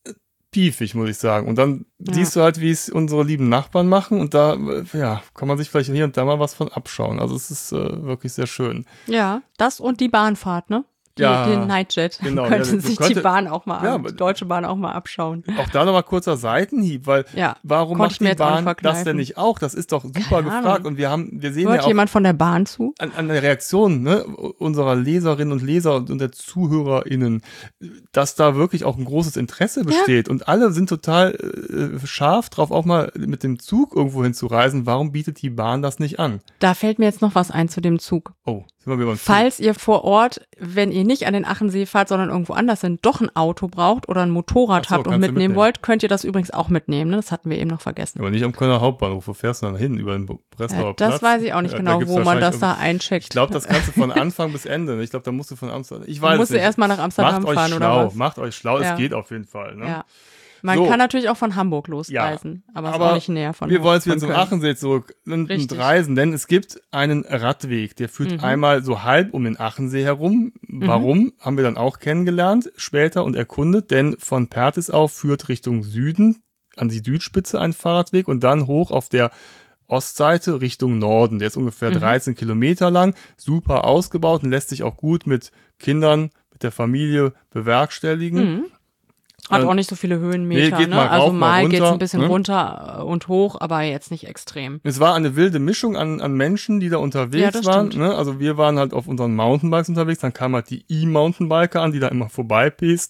piefig, muss ich sagen. Und dann Ja. siehst du halt, wie es unsere lieben Nachbarn machen. Und da, äh, ja, kann man sich vielleicht hier und da mal was von abschauen. Also es ist äh, wirklich sehr schön. Ja, das und die Bahnfahrt, ne? Die, Ja, den Nightjet. genau. Könnten Ja, du sich könnte- die Bahn auch mal, Ja, ab- die Deutsche Bahn auch mal abschauen. Auch da nochmal kurzer Seitenhieb, weil Ja, warum konnte ich macht mir die jetzt auch nicht Bahn das verkneifen. denn nicht auch? Das ist doch super Keine gefragt. Ahnung. Und wir haben, wir sehen Hört ja auch jemand von der Bahn zu? an, an der Reaktion, ne, unserer Leserinnen und Leser und, und der ZuhörerInnen, dass da wirklich auch ein großes Interesse besteht. Und alle sind total äh, scharf drauf, auch mal mit dem Zug irgendwo hinzureisen. Warum bietet die Bahn das nicht an? Da fällt mir jetzt noch was ein zu dem Zug. Oh, sind wir wieder beim Zug. Falls ihr vor Ort, wenn ihr nicht an den Achensee fahrt, sondern irgendwo anders sind, doch ein Auto braucht oder ein Motorrad Ach so, habt und kannst du mitnehmen mitnehmen. wollt, könnt ihr das übrigens auch mitnehmen. Ne? Das hatten wir eben noch vergessen. Aber nicht am Kölner Hauptbahnhof. Wo fährst du dann hin? Über den Breslauer Ja, Platz? das weiß ich auch nicht Ja, da genau, gibt's wo man wahrscheinlich das da irgendwie- eincheckt. Ich glaube, das kannst du von Anfang bis Ende. ne? Ich glaube, da musst du von Amsterdam. Ich Du weiß musst nicht. erst mal nach Amsterdam Macht euch fahren schlau. oder was? Macht euch schlau. Ja. Es geht auf jeden Fall. Ne? Ja. Man So. kann natürlich auch von Hamburg losreisen, aber es ist auch nicht näher von wir wollen jetzt wieder von zum Köln. Achensee zurück und, Richtig. und reisen, denn es gibt einen Radweg, der führt Mhm. einmal so halb um den Achensee herum. Warum? Haben wir dann auch kennengelernt später und erkundet, denn von Pertisau führt Richtung Süden an die Südspitze ein Fahrradweg und dann hoch auf der Ostseite Richtung Norden. Der ist ungefähr Mhm. dreizehn Kilometer lang, super ausgebaut und lässt sich auch gut mit Kindern, mit der Familie bewerkstelligen. Mhm. Hat Ähm, auch nicht so viele Höhenmeter. nee, geht ne? mal Also rauf, mal mal geht's runter, ein bisschen ne? runter äh, und hoch, aber jetzt nicht extrem. Es war eine wilde Mischung an, an Menschen, die da unterwegs Ja, das waren. stimmt. Ne? Also wir waren halt auf unseren Mountainbikes unterwegs, dann kamen halt die E-Mountainbiker an, die da immer vorbeipesten.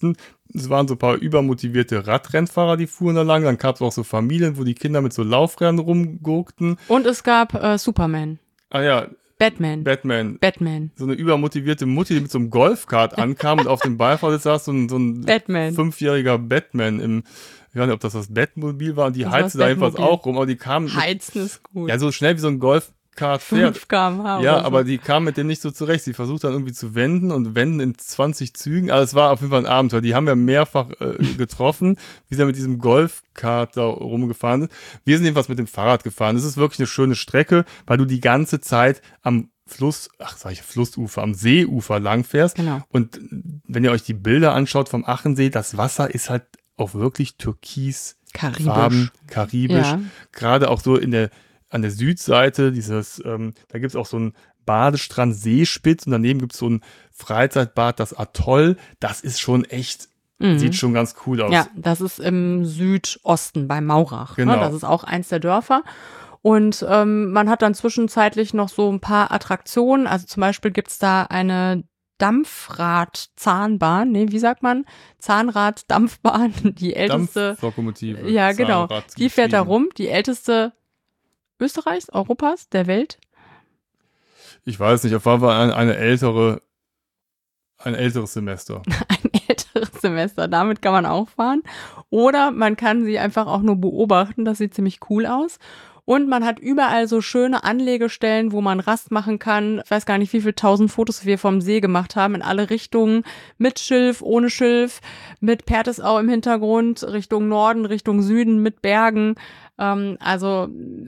es waren so ein paar übermotivierte Radrennfahrer, die fuhren da lang. Dann gab es auch so Familien, wo die Kinder mit so Laufrädern rumgurkten. Und es gab äh, Superman. Ah ja. Batman. Batman. Batman. So eine übermotivierte Mutti, die mit so einem Golfkart ankam und auf dem Beifahrersitz saß so ein, so ein Batman. fünfjähriger Batman im, ich weiß nicht, ob das das Batmobil war, und die Das heizte war da das jedenfalls Batmobil. auch rum, aber die kamen. Heizen ist gut. Ja, so schnell wie so ein Golfkart fährt. fünf Kilometer pro Stunde. Ja, oder so. aber die kam mit dem nicht so zurecht. Sie versucht dann irgendwie zu wenden und wenden in zwanzig Zügen. Also es war auf jeden Fall ein Abenteuer. Die haben wir mehrfach äh, getroffen, wie sie mit diesem Golfkart da rumgefahren sind. Wir sind jedenfalls mit dem Fahrrad gefahren. Das ist wirklich eine schöne Strecke, weil du die ganze Zeit am Fluss, ach sag ich Flussufer, am Seeufer langfährst. Genau. Und wenn ihr euch die Bilder anschaut vom Achensee, das Wasser ist halt auch wirklich türkis, Karibisch. Farben, karibisch. Ja. Gerade auch so in der, an der Südseite, dieses, ähm, da gibt's auch so einen Badestrand Seespitz und daneben gibt's so ein Freizeitbad, das Atoll. Das ist schon echt, Mhm. sieht schon ganz cool aus. Ja, das ist im Südosten bei Maurach. Genau. Ne? Das ist auch eins der Dörfer. Und ähm, man hat dann zwischenzeitlich noch so ein paar Attraktionen. Also zum Beispiel gibt's da eine Dampfrad-Zahnbahn. Nee, wie sagt man? Zahnrad-Dampfbahn. Die älteste. Dampflokomotive. Ja, genau. Zahnrad Die fährt da getrieben. rum. Die älteste Österreichs, Europas, der Welt. Ich weiß nicht, auf jeden Fall eine, eine ältere, ein älteres Semester. Ein älteres Semester. Damit kann man auch fahren. Oder man kann sie einfach auch nur beobachten. Das sieht ziemlich cool aus. Und man hat überall so schöne Anlegestellen, wo man Rast machen kann. Ich weiß gar nicht, wie viele tausend Fotos wir vom See gemacht haben, in alle Richtungen. Mit Schilf, ohne Schilf, mit Pertesau im Hintergrund, Richtung Norden, Richtung Süden, mit Bergen. Ähm, also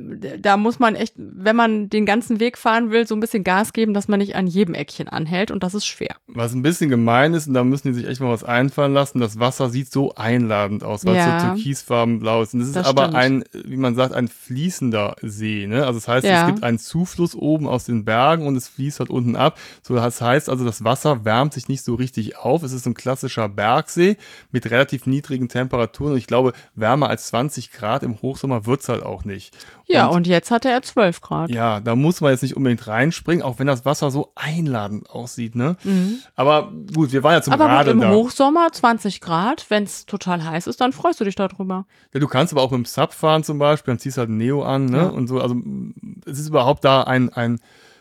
da muss man echt, wenn man den ganzen Weg fahren will, so ein bisschen Gas geben, dass man nicht an jedem Eckchen anhält. Und das ist schwer. Was ein bisschen gemein ist, und da müssen die sich echt mal was einfallen lassen, das Wasser sieht so einladend aus, weil Ja. es so türkisfarbenblau ist. Und das ist Das aber stimmt. ein, wie man sagt, ein fließender See. Ne? Also das heißt, Ja. es gibt einen Zufluss oben aus den Bergen und es fließt halt unten ab. So, das heißt also, das Wasser wärmt sich nicht so richtig auf. Es ist ein klassischer Bergsee mit relativ niedrigen Temperaturen. Und ich glaube, wärmer als zwanzig Grad im Hochsommer wird's halt auch nicht. Ja, Und und jetzt hat er zwölf Grad. ja, da muss man jetzt nicht unbedingt reinspringen, auch wenn das Wasser so einladend aussieht, ne? Mhm. Aber gut, wir waren ja zum Aber gut, Radeln im da. Hochsommer zwanzig Grad, wenn es total heiß ist, dann freust du dich darüber. Ja, du kannst aber auch mit dem Sub fahren zum Beispiel, dann ziehst du halt ein Neo an, ne? Ja. Und so, also es ist überhaupt da ein, ein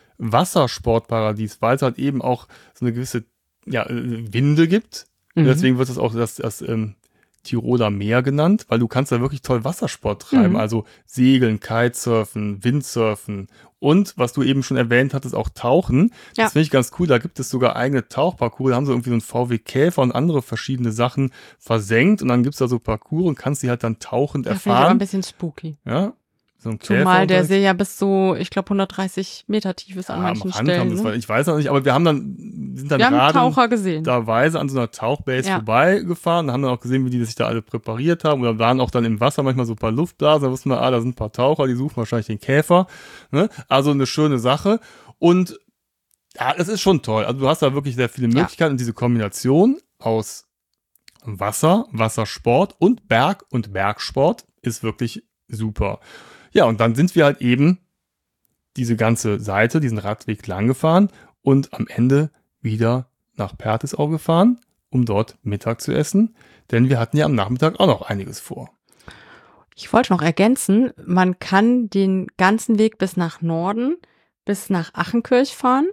Wassersportparadies, weil es halt eben auch so eine gewisse ja, äh, Winde gibt. Mhm. Deswegen wird es auch das, das ähm, Tiroler Meer genannt, weil du kannst da wirklich toll Wassersport treiben, Mhm. also Segeln, Kitesurfen, Windsurfen und, was du eben schon erwähnt hattest, auch Tauchen. Ja. Das finde ich ganz cool, da gibt es sogar eigene Tauchparcours, da haben sie irgendwie so einen V W Käfer und andere verschiedene Sachen versenkt und dann gibt's da so Parcours und kannst die halt dann tauchend Ja, finde ich aber ein erfahren. bisschen spooky. Ja, so ein Käfer Zumal der unterwegs. See ja bis so, ich glaube, hundertdreißig Meter tief ist an Ja, am manchen Rand haben Stellen. das, Ne? weil ich weiß noch nicht, aber wir haben dann, sind dann Wir haben gerade Taucher gesehen. da Weise an so einer Tauchbase Ja. vorbeigefahren, haben dann auch gesehen, wie die sich da alle präpariert haben oder waren auch dann im Wasser manchmal so ein paar Luftblasen, da wussten wir, ah, da sind ein paar Taucher, die suchen wahrscheinlich den Käfer, ne? Also eine schöne Sache und ja, das ist schon toll, also du hast da wirklich sehr viele Ja. Möglichkeiten und diese Kombination aus Wasser, Wassersport und Berg- und Bergsport ist wirklich super. Ja, und dann sind wir halt eben diese ganze Seite, diesen Radweg lang gefahren und am Ende wieder nach Pertesau gefahren, um dort Mittag zu essen, denn wir hatten ja am Nachmittag auch noch einiges vor. Ich wollte noch ergänzen, man kann den ganzen Weg bis nach Norden, bis nach Achenkirch fahren.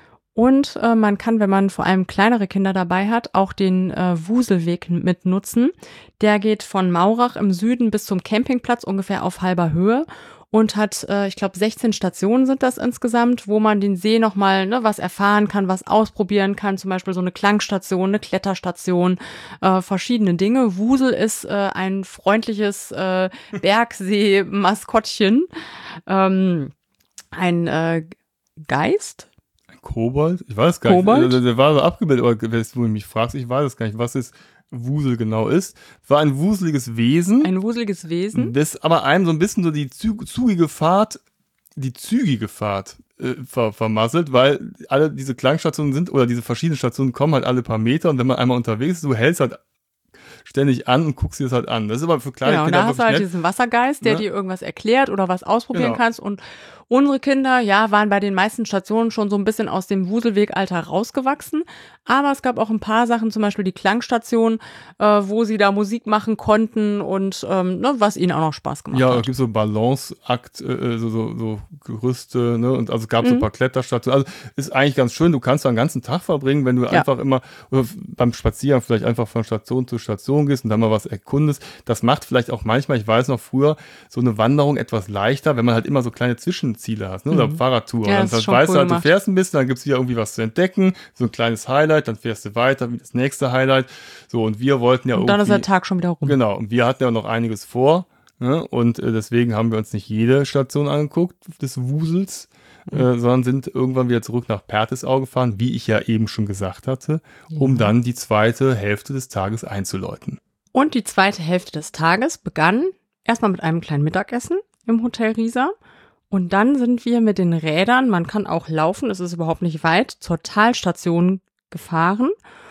Und äh, man kann, wenn man vor allem kleinere Kinder dabei hat, auch den äh, Wuselweg mitnutzen. Der geht von Maurach im Süden bis zum Campingplatz ungefähr auf halber Höhe und hat, äh, ich glaube, sechzehn Stationen sind das insgesamt, wo man den See nochmal ne, was erfahren kann, was ausprobieren kann. Zum Beispiel so eine Klangstation, eine Kletterstation, äh, verschiedene Dinge. Wusel ist äh, ein freundliches äh, Bergsee-Maskottchen. Ähm, ein äh, Geist? Kobold? Ich weiß gar nicht. Kobold? Der, der war so abgebildet, aber wenn du mich fragst, ich weiß es gar nicht, was es Wusel genau ist. Es war ein wuseliges Wesen, Ein wuseliges Wesen. das aber einem so ein bisschen so die zü- zügige Fahrt, die zügige Fahrt äh, ver vermasselt, weil alle diese Klangstationen sind, oder diese verschiedenen Stationen kommen halt alle paar Meter und wenn man einmal unterwegs ist, du hältst halt ständig an und guckst dir das halt an. Das ist aber für kleine Genau, und Kinder da hast du halt wirklich nett. diesen Wassergeist, der Ne? dir irgendwas erklärt oder was ausprobieren Genau. kannst und Unsere Kinder, ja, waren bei den meisten Stationen schon so ein bisschen aus dem Wuselwegalter rausgewachsen. Aber es gab auch ein paar Sachen, zum Beispiel die Klangstation, äh, wo sie da Musik machen konnten und ähm, ne, was ihnen auch noch Spaß gemacht Ja, hat. da gibt es so Balanceakt, äh, so, so, so Gerüste, ne? Und also es gab so ein Mhm. paar Kletterstationen. Also ist eigentlich ganz schön. Du kannst da einen ganzen Tag verbringen, wenn du Ja. einfach immer oder beim Spazieren vielleicht einfach von Station zu Station gehst und dann mal was erkundest. Das macht vielleicht auch manchmal, ich weiß noch früher, so eine Wanderung etwas leichter, wenn man halt immer so kleine Zwischenziele hast, ne? Oder Mhm. Fahrradtour. Ja, Und das dann ist schon weißt cool du halt, gemacht. du fährst ein bisschen, dann gibt's wieder irgendwie was zu entdecken, so ein kleines Highlight, dann fährst du weiter, wie das nächste Highlight. So, und wir wollten ja Und dann ist irgendwie. der Tag schon wieder rum. Genau, und wir hatten ja noch einiges vor, ne? Und äh, deswegen haben wir uns nicht jede Station angeguckt des Wusels, Mhm. äh, sondern sind irgendwann wieder zurück nach Pertisau gefahren, wie ich ja eben schon gesagt hatte, um Ja. dann die zweite Hälfte des Tages einzuläuten. Und die zweite Hälfte des Tages begann erstmal mit einem kleinen Mittagessen im Hotel Riesa. Und dann sind wir mit den Rädern, man kann auch laufen, es ist überhaupt nicht weit, zur Talstation gefahren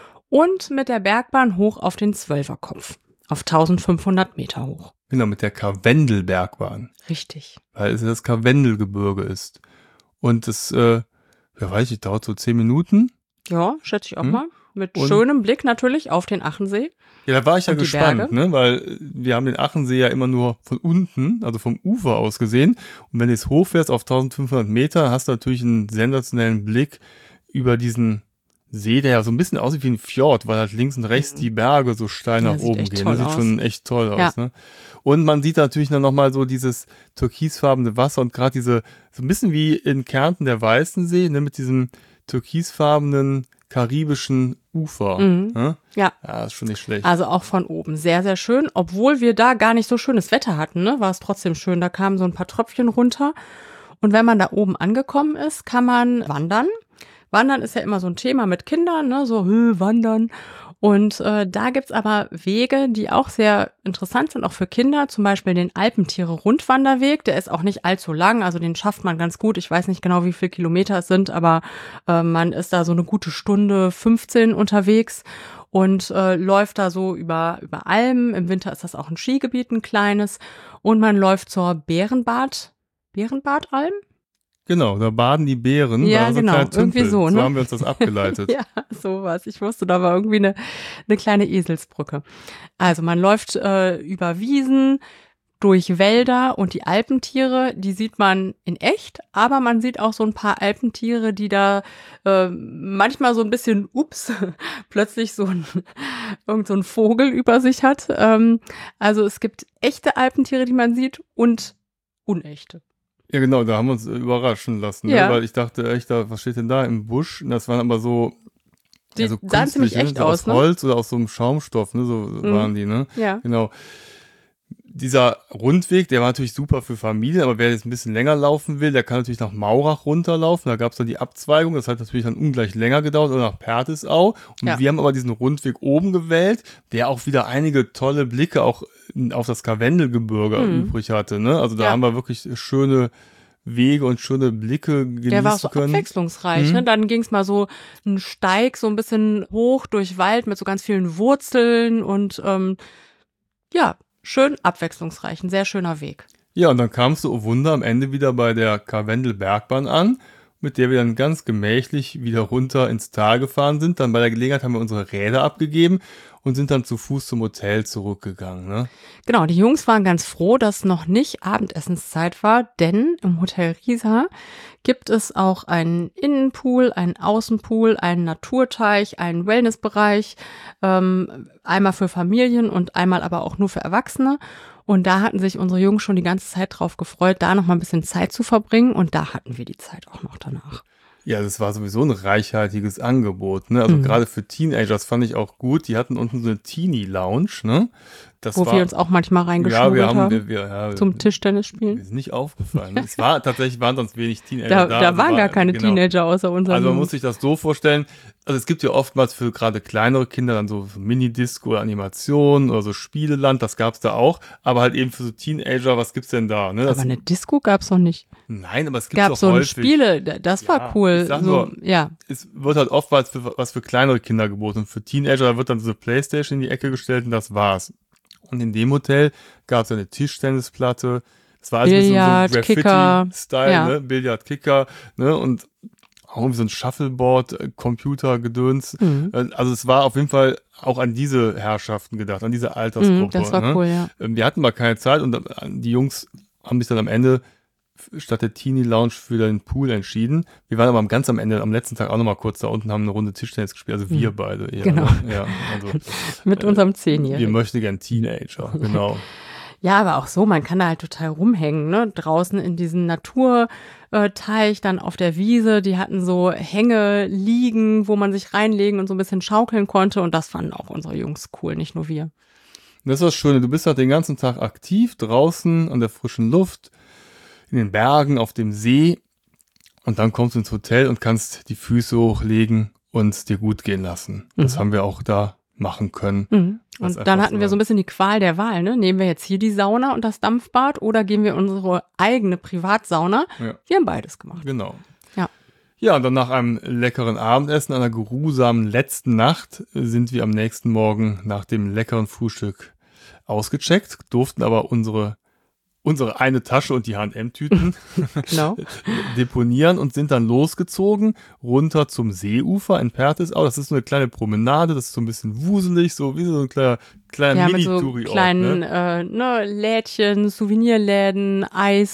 und mit der Bergbahn hoch auf den Zwölferkopf, auf eintausendfünfhundert Meter hoch. Genau, mit der Karwendelbergbahn, Richtig. weil es ja das Karwendelgebirge ist. Und das, äh, ja weiß ich, dauert so zehn Minuten. Ja, schätze ich auch Hm. mal. Mit Und- schönem Blick natürlich auf den Achensee. Ja, da war ich ja Und die gespannt, Berge? ne, weil wir haben den Achensee ja immer nur von unten, also vom Ufer aus gesehen. Und wenn du jetzt hochfährst auf eintausendfünfhundert Meter, hast du natürlich einen sensationellen Blick über diesen See, der ja so ein bisschen aussieht wie ein Fjord, weil halt links und rechts Mhm. die Berge so steil Ja, nach sieht oben echt gehen. toll Das sieht aus. schon echt toll Ja. aus, ne? Und man sieht natürlich dann nochmal so dieses türkisfarbene Wasser und gerade diese, so ein bisschen wie in Kärnten der Weißensee, ne, mit diesem türkisfarbenen karibischen Ufer. Mhm. Ne? Ja. Ja, ist schon nicht schlecht. Also auch von oben sehr, sehr schön. Obwohl wir da gar nicht so schönes Wetter hatten, ne, war es trotzdem schön. Da kamen so ein paar Tröpfchen runter. Und wenn man da oben angekommen ist, kann man wandern. Wandern ist ja immer so ein Thema mit Kindern, ne, so Hö, wandern. Und äh, da gibt's aber Wege, die auch sehr interessant sind, auch für Kinder. Zum Beispiel den Alpentiere-Rundwanderweg. Der ist auch nicht allzu lang, also den schafft man ganz gut. Ich weiß nicht genau, wie viele Kilometer es sind, aber äh, man ist da so eine gute Stunde fünfzehn unterwegs und äh, läuft da so über, über Almen. Im Winter ist das auch ein Skigebiet, ein kleines. Und man läuft zur Bärenbad, Bärenbadalm? Genau, da baden die Bären. Ja, da ist ein genau, kleiner Tümpel. irgendwie so, ne? So haben wir uns das abgeleitet. Ja, sowas. Ich wusste, da war irgendwie eine, eine kleine Eselsbrücke. Also man läuft äh, über Wiesen, durch Wälder und die Alpentiere, die sieht man in echt, aber man sieht auch so ein paar Alpentiere, die da äh, manchmal so ein bisschen, ups, plötzlich so ein, irgend so ein Vogel über sich hat. Ähm, also es gibt echte Alpentiere, die man sieht und unechte. Ja, genau, da haben wir uns überraschen lassen, ne? Ja. Weil ich dachte echt, da, was steht denn da im Busch? Und das waren aber so, Die ja, so sahen ziemlich künstlich, ne? echt so aus, aus ne? Holz oder aus so einem Schaumstoff, ne? So Mhm. waren die, ne? Ja. Genau. Dieser Rundweg, der war natürlich super für Familien, aber wer jetzt ein bisschen länger laufen will, der kann natürlich nach Maurach runterlaufen. Da gab es dann die Abzweigung, das hat natürlich dann ungleich länger gedauert, oder nach Pertisau. Und Ja. wir haben aber diesen Rundweg oben gewählt, der auch wieder einige tolle Blicke auch auf das Karwendelgebirge Mhm. übrig hatte. Ne? Also da Ja. haben wir wirklich schöne Wege und schöne Blicke genießen Der war auch so können. abwechslungsreich. Mhm. Ne? Dann ging's mal so einen Steig so ein bisschen hoch durch Wald mit so ganz vielen Wurzeln und ähm, ja, schön abwechslungsreich. Ein sehr schöner Weg. Ja, und dann kamst du, oh Wunder, am Ende wieder bei der Karwendelbergbahn an, mit der wir dann ganz gemächlich wieder runter ins Tal gefahren sind. Dann bei der Gelegenheit haben wir unsere Räder abgegeben und sind dann zu Fuß zum Hotel zurückgegangen. Ne? Genau, die Jungs waren ganz froh, dass noch nicht Abendessenszeit war, denn im Hotel Riesa gibt es auch einen Innenpool, einen Außenpool, einen Naturteich, einen Wellnessbereich, ähm, einmal für Familien und einmal aber auch nur für Erwachsene. Und da hatten sich unsere Jungs schon die ganze Zeit drauf gefreut, da noch mal ein bisschen Zeit zu verbringen. Und da hatten wir die Zeit auch noch danach. Ja, das war sowieso ein reichhaltiges Angebot. Ne? Also Mhm. gerade für Teenagers fand ich auch gut. Die hatten unten so eine Teenie-Lounge. Ne? Das Wo war, wir uns auch manchmal ja, reingeschmuggelt wir haben, haben. wir, wir, ja, Zum Tischtennis Mir spielen. ist nicht aufgefallen. Es war tatsächlich, waren sonst wenig Teenager Da, da. da Also waren war- gar keine genau. Teenager außer unseren Also man Jungs. muss sich das so vorstellen, also es gibt ja oftmals für gerade kleinere Kinder dann so Minidisco oder Animationen oder so Spieleland, das gab's da auch, aber halt eben für so Teenager, was gibt's denn da? Ne? Das, Aber eine Disco gab's noch nicht. nein, aber es gibt's Gab auch so ein häufig. Spiele, da- das Ja, war cool. ich sag So, nur, ja, Es wird halt oftmals für, was für kleinere Kinder geboten. Und für Teenager, da wird dann so eine Playstation in die Ecke gestellt und das war's. Und in dem Hotel gab's eine Tischtennisplatte, Es war also Billard, so, so Kicker, Graffiti-Style, ja. ne? Billard, Kicker, ne? Und auch irgendwie so ein Shuffleboard, äh, Computergedöns. Mhm. Äh, Also es war auf jeden Fall auch an diese Herrschaften gedacht, an diese Altersgruppe. Mhm, das war ne? cool, ja. Ähm, Wir hatten mal keine Zeit und äh, die Jungs haben sich dann am Ende f- statt der Teenie Lounge für den Pool entschieden. Wir waren aber am ganz am Ende, am letzten Tag auch nochmal kurz da unten, haben eine Runde Tischtennis gespielt, also wir Mhm. beide eher. Genau. Ne? Ja, also, Mit äh, unserem wir Zehnjährigen. möchten gern Teenager, genau. Ja, aber auch so, man kann da halt total rumhängen, ne? Draußen in diesem Naturteich, dann auf der Wiese, die hatten so Hänge liegen, wo man sich reinlegen und so ein bisschen schaukeln konnte und das fanden auch unsere Jungs cool, nicht nur wir. Das ist das Schöne, du bist halt den ganzen Tag aktiv, draußen an der frischen Luft, in den Bergen, auf dem See und dann kommst du ins Hotel und kannst die Füße hochlegen und es dir gut gehen lassen. Das Mhm. haben wir auch da machen können. Mhm. Was Und dann einfach hatten wir so so ein bisschen die Qual der Wahl, ne? Nehmen wir jetzt hier die Sauna und das Dampfbad oder gehen wir in unsere eigene Privatsauna? Ja. Wir haben beides gemacht. Genau. Ja. Ja, und dann nach einem leckeren Abendessen, einer geruhsamen letzten Nacht, äh, sind wir am nächsten Morgen nach dem leckeren Frühstück ausgecheckt, durften aber unsere unsere eine Tasche und die H und M-Tüten Genau. deponieren und sind dann losgezogen, runter zum Seeufer in Pertisau. Das ist so eine kleine Promenade, das ist so ein bisschen wuselig, so wie so ein kleiner, kleiner Ja, mit so Mini-Touri-Ort. kleinen Ne? äh, ne, Lädchen, Souvenirläden,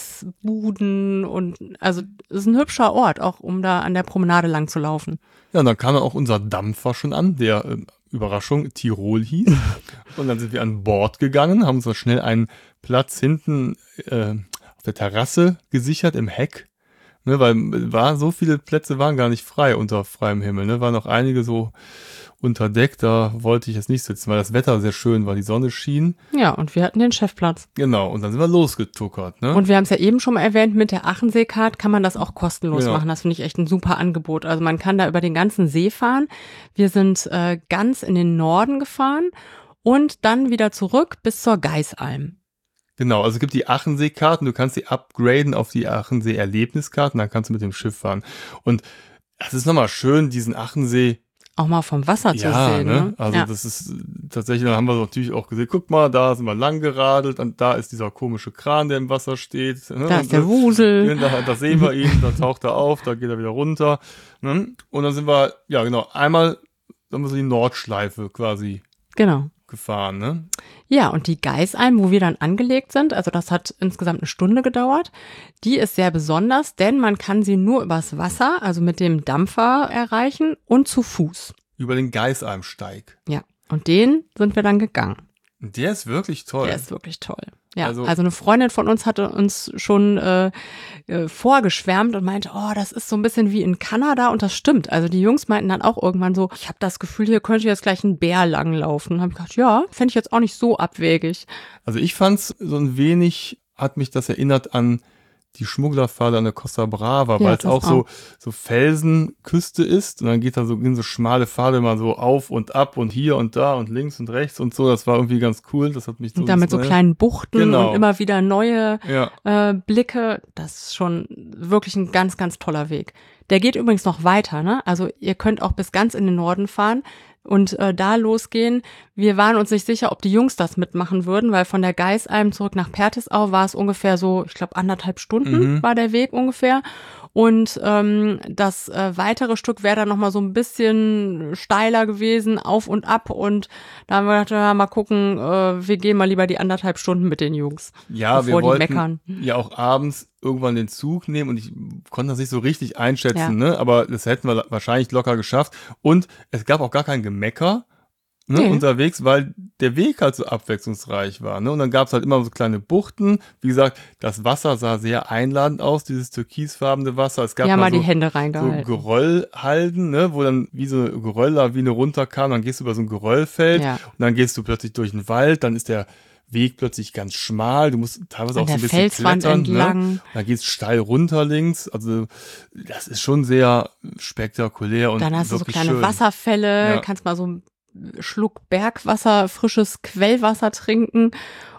Eisbuden und also es ist ein hübscher Ort, auch um da an der Promenade lang zu laufen. Ja, und dann kam dann auch unser Dampfer schon an, der, äh, Überraschung, Tirol hieß. Und dann sind wir an Bord gegangen, haben uns noch schnell einen Platz hinten äh, auf der Terrasse gesichert im Heck. Ne, weil war, so viele Plätze waren gar nicht frei unter freiem Himmel. Ne? Waren noch einige so unter Deck, da wollte ich jetzt nicht sitzen, weil das Wetter sehr schön war, die Sonne schien. Ja, und wir hatten den Chefplatz. Genau, und dann sind wir losgetuckert. Ne? Und wir haben es ja eben schon mal erwähnt, mit der Achensee-Card kann man das auch kostenlos Genau. machen. Das finde ich echt ein super Angebot. Also man kann da über den ganzen See fahren. Wir sind äh, ganz in den Norden gefahren und dann wieder zurück bis zur Geisalm. Genau, also es gibt die Achensee-Karten, du kannst die upgraden auf die Achensee-Erlebniskarten, dann kannst du mit dem Schiff fahren. Und es ist nochmal schön, diesen Achensee, Auch mal vom Wasser zu ja, sehen. ne? Ne? Also ja. das ist tatsächlich, dann haben wir natürlich auch gesehen, guck mal, da sind wir lang geradelt und da ist dieser komische Kran, der im Wasser steht. Ne? Da Und ist der Wusel. Da, da sehen wir ihn, dann taucht er auf, da geht er wieder runter. Ne? Und dann sind wir, ja genau, einmal haben wir so die Nordschleife quasi Genau. gefahren, ne? Ja, und die Geisalm, wo wir dann angelegt sind, also das hat insgesamt eine Stunde gedauert, die ist sehr besonders, denn man kann sie nur übers Wasser, also mit dem Dampfer erreichen und zu Fuß. Über den Geisalmsteig. Ja, und den sind wir dann gegangen. Und der ist wirklich toll. Der ist wirklich toll. Ja, also, Also- also eine Freundin von uns hatte uns schon äh, äh, vorgeschwärmt und meinte, oh, das ist so ein bisschen wie in Kanada und das stimmt. Also die Jungs meinten dann auch irgendwann so, ich habe das Gefühl, hier könnte jetzt gleich ein Bär langlaufen. Habe ich gedacht, ja, fände ich jetzt auch nicht so abwegig. Also ich fand's so ein wenig, hat mich das erinnert an die Schmugglerpfade an der Costa Brava, Ja, weil es das auch auch. so, so Felsenküste ist und dann geht da so, gehen so schmale Pfade mal so auf und ab und hier und da und links und rechts und so. Das war irgendwie ganz cool. Das hat mich so. Und dann mit so das- kleinen Buchten Genau. und immer wieder neue Ja, äh, Blicke. Das ist schon wirklich ein ganz, ganz toller Weg. Der geht übrigens noch weiter, ne? Also ihr könnt auch bis ganz in den Norden fahren und äh, da losgehen. Wir waren uns nicht sicher, ob die Jungs das mitmachen würden, weil von der Geisalm zurück nach Pertisau war es ungefähr so, ich glaube, anderthalb Stunden Mhm. war der Weg ungefähr. Und ähm, das äh, weitere Stück wäre dann nochmal so ein bisschen steiler gewesen, auf und ab. Und da haben wir gedacht, ja, mal gucken, äh, wir gehen mal lieber die anderthalb Stunden mit den Jungs, ja, wir bevor die wollten meckern. ja auch abends irgendwann den Zug nehmen und ich konnte das nicht so richtig einschätzen, Ja. ne? Aber das hätten wir wahrscheinlich locker geschafft. Und es gab auch gar kein Gemecker. Ne, Nee. unterwegs, weil der Weg halt so abwechslungsreich war. Ne? Und dann gab es halt immer so kleine Buchten. Wie gesagt, das Wasser sah sehr einladend aus, dieses türkisfarbene Wasser. Es gab Wir haben mal so, die Hände so reingehalten. Geröllhalden, ne? Wo dann wie so eine Gerölllawine runterkam. Dann gehst du über so ein Geröllfeld Ja. und dann gehst du plötzlich durch den Wald. Dann ist der Weg plötzlich ganz schmal. Du musst teilweise An auch so der ein bisschen Felswand klettern. entlang. Ne? Dann geht's steil runter links. Also das ist schon sehr spektakulär und Dann hast du so wirklich kleine schön. Wasserfälle, Ja. kannst mal so einen Schluck Bergwasser, frisches Quellwasser trinken.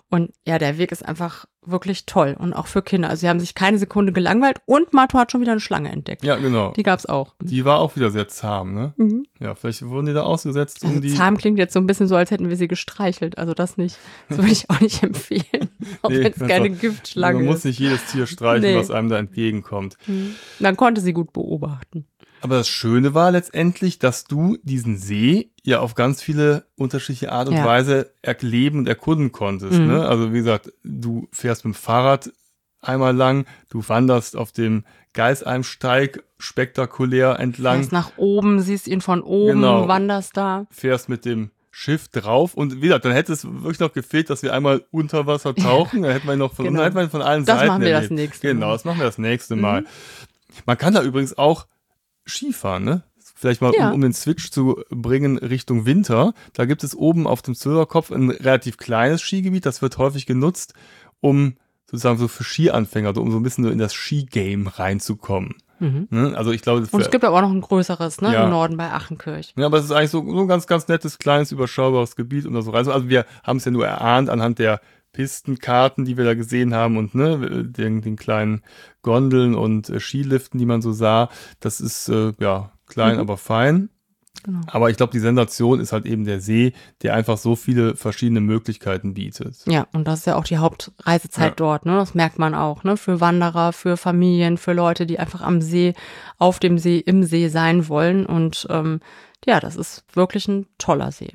Und ja, der Weg ist einfach wirklich toll und auch für Kinder. Also sie haben sich keine Sekunde gelangweilt und Mato hat schon wieder eine Schlange entdeckt. Ja, genau. Die gab's auch. Die war auch wieder sehr zahm, ne? Mhm. Ja, vielleicht wurden die da ausgesetzt, um Also die... zahm klingt jetzt so ein bisschen so, als hätten wir sie gestreichelt. Also das nicht. Das würde ich auch nicht empfehlen. Auch Nee, wenn es das keine war- Giftschlange Man muss ist. nicht jedes Tier streicheln, Nee. was einem da entgegenkommt. Mhm. Man konnte sie gut beobachten. Aber das Schöne war letztendlich, dass du diesen See ja auf ganz viele unterschiedliche Art und Ja. Weise erleben und erkunden konntest. Mhm. Ne? Also wie gesagt, du fährst mit dem Fahrrad einmal lang, du wanderst auf dem Geißalmsteig spektakulär entlang, Fährst nach oben, siehst ihn von oben, Genau. wanderst da. fährst mit dem Schiff drauf und wie gesagt, dann hätte es wirklich noch gefehlt, dass wir einmal unter Wasser tauchen, dann hätten wir noch von, Genau. dann hätten wir von allen Das Seiten machen wir das erlebt. nächste Genau, Mal. das machen wir das nächste Mhm. Mal. Man kann da übrigens auch Skifahren, ne? Vielleicht mal, Ja. um, um den Switch zu bringen Richtung Winter. Da gibt es oben auf dem Zillerkopf ein relativ kleines Skigebiet. Das wird häufig genutzt, um sozusagen so für Skianfänger, so, um so ein bisschen so in das Skigame reinzukommen. Mhm. Ne? Also ich glaube, Und es gibt aber auch noch ein größeres, ne, Ja. im Norden bei Achenkirch. ja, aber es ist eigentlich so, so ein ganz, ganz nettes, kleines, überschaubares Gebiet, um da so rein. Also wir haben es ja nur erahnt anhand der Pistenkarten, die wir da gesehen haben und ne, den, den kleinen Gondeln und äh, Skiliften, die man so sah. Das ist äh, ja klein, Mhm. aber fein. Genau. Aber ich glaube, die Sensation ist halt eben der See, der einfach so viele verschiedene Möglichkeiten bietet. Ja, und das ist ja auch die Hauptreisezeit Ja. dort, ne? Das merkt man auch, ne? Für Wanderer, für Familien, für Leute, die einfach am See, auf dem See, im See sein wollen. Und ähm, ja, das ist wirklich ein toller See.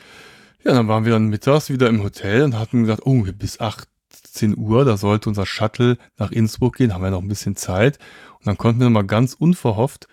Ja, dann waren wir dann mittags wieder im Hotel und hatten gesagt, oh, bis achtzehn Uhr, da sollte unser Shuttle nach Innsbruck gehen, haben wir noch ein bisschen Zeit. Und dann konnten wir mal ganz unverhofft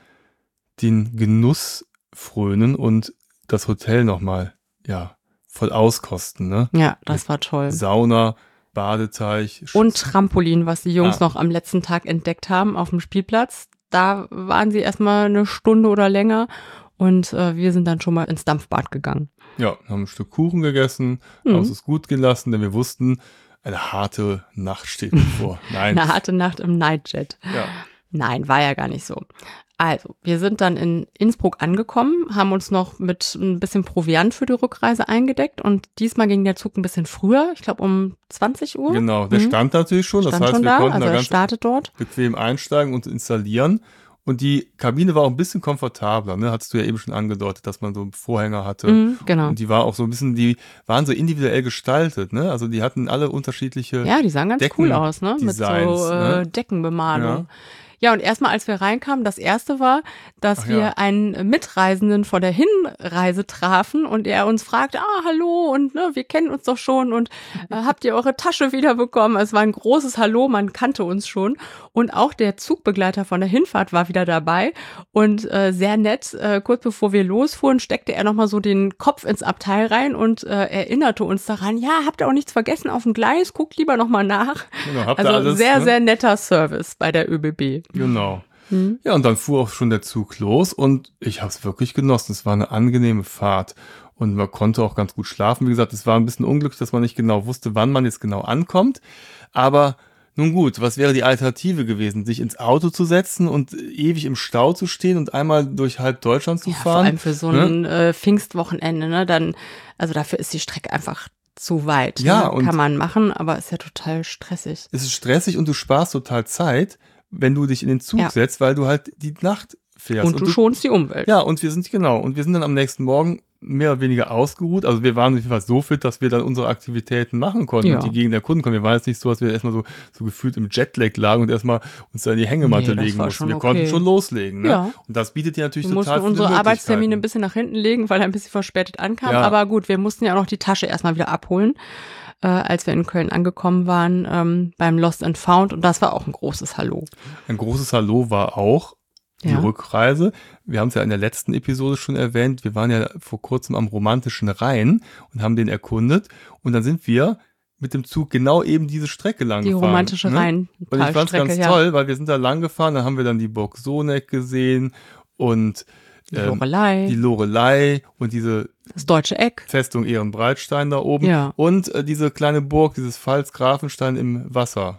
den Genuss frönen und das Hotel nochmal, ja, voll auskosten, ne? Ja, das war toll. Sauna, Badeteich. Und Trampolin, was die Jungs Ah. noch am letzten Tag entdeckt haben auf dem Spielplatz. Da waren sie erstmal eine Stunde oder länger und äh, wir sind dann schon mal ins Dampfbad gegangen. Ja, haben ein Stück Kuchen gegessen, Mhm. haben es uns gut gelassen, denn wir wussten, eine harte Nacht steht bevor. Nein. Eine harte Nacht im Nightjet. Ja. Nein, war ja gar nicht so. Also, wir sind dann in Innsbruck angekommen, haben uns noch mit ein bisschen Proviant für die Rückreise eingedeckt und diesmal ging der Zug ein bisschen früher, ich glaube um zwanzig Uhr. Genau, der Mhm. stand natürlich schon, das Stand heißt, schon wir da, konnten also da er ganz startet dort. bequem einsteigen und installieren. Und die Kabine war auch ein bisschen komfortabler, ne? Hattest du ja eben schon angedeutet, dass man so einen Vorhänger hatte. Mhm, genau. Und die war auch so ein bisschen, die waren so individuell gestaltet, ne? Also die hatten alle unterschiedliche. Ja, die sahen ganz Decken- cool aus, ne? Mit Designs, so äh, ne? Deckenbemalung. Ja, und erstmal, als wir reinkamen, das erste war, dass Ach wir ja. einen Mitreisenden vor der Hinreise trafen und er uns fragte, ah, hallo, und ne, wir kennen uns doch schon und äh, habt ihr eure Tasche wiederbekommen? Es war ein großes Hallo, man kannte uns schon. Und auch der Zugbegleiter von der Hinfahrt war wieder dabei und äh, sehr nett, äh, kurz bevor wir losfuhren, steckte er nochmal so den Kopf ins Abteil rein und äh, erinnerte uns daran, ja, habt ihr auch nichts vergessen auf dem Gleis, guckt lieber nochmal nach. Genau, habt ihr Also alles, sehr, ne? sehr netter Service bei der ÖBB. Genau. Mhm. Ja, und dann fuhr auch schon der Zug los und ich habe es wirklich genossen. Es war eine angenehme Fahrt und man konnte auch ganz gut schlafen. Wie gesagt, es war ein bisschen unglücklich, dass man nicht genau wusste, wann man jetzt genau ankommt. Aber nun gut, was wäre die Alternative gewesen? Sich ins Auto zu setzen und ewig im Stau zu stehen und einmal durch halb Deutschland zu Ja, vor fahren? allem für so ein äh, Pfingstwochenende, ne? Dann, also dafür ist die Strecke einfach zu weit. Ja, ne? und- Kann man machen, aber ist ja total stressig. Es ist stressig und du sparst total Zeit, wenn du dich in den Zug Ja. setzt, weil du halt die Nacht fährst. Und du schonst die Umwelt. Ja, und wir sind, genau, und wir sind dann am nächsten Morgen mehr oder weniger ausgeruht. Also wir waren auf jeden Fall so fit, dass wir dann unsere Aktivitäten machen konnten Ja. und die Gegend erkunden konnten. Wir waren jetzt nicht so, dass wir erstmal so, so gefühlt im Jetlag lagen und erstmal uns da in die Hängematte Nee, das legen war mussten. schon Wir okay. konnten schon loslegen. Ne? Ja. Und das bietet dir natürlich Wir mussten total viele unsere Arbeitstermine ein Möglichkeiten. bisschen nach hinten legen, weil er ein bisschen verspätet ankam. Ja. Aber gut, wir mussten ja auch noch die Tasche erstmal wieder abholen, äh, als wir in Köln angekommen waren, ähm, beim Lost and Found. Und das war auch ein großes Hallo. Ein großes Hallo war auch die Ja. Rückreise. Wir haben es ja in der letzten Episode schon erwähnt. Wir waren ja vor kurzem am romantischen Rhein und haben den erkundet. Und dann sind wir mit dem Zug genau eben diese Strecke lang Die gefahren. romantische ne? Und ich fand es Rheintalstrecke, ganz ja. toll, weil wir sind da lang gefahren, dann haben wir dann die Burg Soneck gesehen und Die ähm, Lorelei, die Lorelei und diese das Deutsche Eck. Festung Ehrenbreitstein da oben Ja. und äh, diese kleine Burg, dieses Pfalz Grafenstein im Wasser.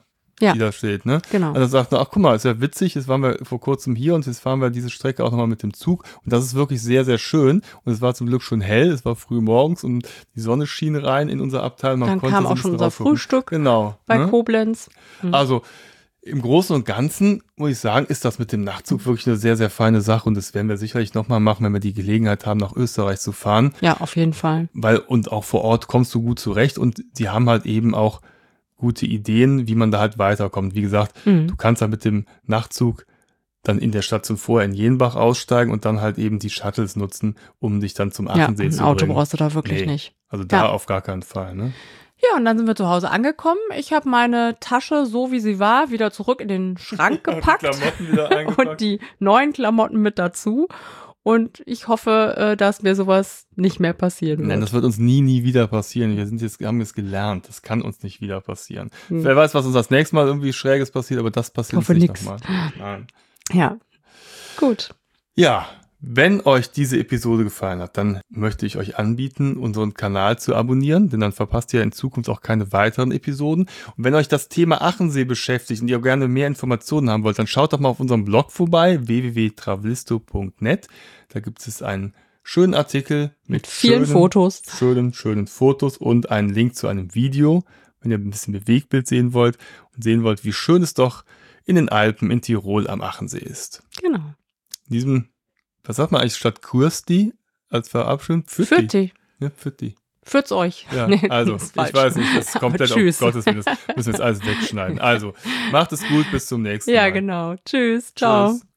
ja. die da steht. Ne? Genau. Also sagt man, ach guck mal, ist ja witzig, jetzt waren wir vor kurzem hier und jetzt fahren wir diese Strecke auch nochmal mit dem Zug. Und das ist wirklich sehr, sehr schön. Und es war zum Glück schon hell, es war früh morgens und die Sonne schien rein in unser Abteil. Man Dann konnte kam so auch ein schon bisschen unser rausgucken. Frühstück Genau, bei ne? Koblenz. Mhm. Also im Großen und Ganzen muss ich sagen, ist das mit dem Nachtzug wirklich eine sehr, sehr feine Sache und das werden wir sicherlich nochmal machen, wenn wir die Gelegenheit haben, nach Österreich zu fahren. Ja, auf jeden Fall. Weil und auch vor Ort kommst du gut zurecht und die haben halt eben auch gute Ideen, wie man da halt weiterkommt. Wie gesagt, Mhm. du kannst halt mit dem Nachtzug dann in der Station vorher in Jenbach aussteigen und dann halt eben die Shuttles nutzen, um dich dann zum Ja, Achensee ein zu Auto bringen. brauchst du da wirklich Nee. nicht. Also da Ja. auf gar keinen Fall, ne? Ja, und dann sind wir zu Hause angekommen. Ich habe meine Tasche, so wie sie war, wieder zurück in den Schrank gepackt. Die Klamotten wieder eingepackt. Und die neuen Klamotten mit dazu. Und ich hoffe, äh, dass mir sowas nicht mehr passieren wird. Nein, das wird uns nie, nie wieder passieren. Wir sind jetzt, haben jetzt gelernt. Das kann uns nicht wieder passieren. Hm. Wer weiß, was uns das nächste Mal irgendwie Schräges passiert, aber das passiert uns Hoffe nicht nix. nochmal. Nein. Ja, gut. Ja, wenn euch diese Episode gefallen hat, dann möchte ich euch anbieten, unseren Kanal zu abonnieren, denn dann verpasst ihr in Zukunft auch keine weiteren Episoden. Und wenn euch das Thema Achensee beschäftigt und ihr gerne mehr Informationen haben wollt, dann schaut doch mal auf unserem Blog vorbei, w w w punkt travelisto punkt net. Da gibt es einen schönen Artikel mit, Mit vielen schönen, Fotos. schönen, schönen Fotos und einen Link zu einem Video, wenn ihr ein bisschen Bewegtbild sehen wollt und sehen wollt, wie schön es doch in den Alpen in Tirol am Achensee ist. Genau. In diesem, was sagt man eigentlich statt Kursti als Verabschiedung? Fürti. Ja, Pfütti. Fürt's euch. Ja, Nee, also, das ist ich falsch. weiß nicht, das ist Aber komplett auf tschüss. Gottes Willen. Das müssen wir jetzt alles wegschneiden. Also, macht es gut, bis zum nächsten Mal. Ja, genau. Tschüss. Ciao. Tschüss.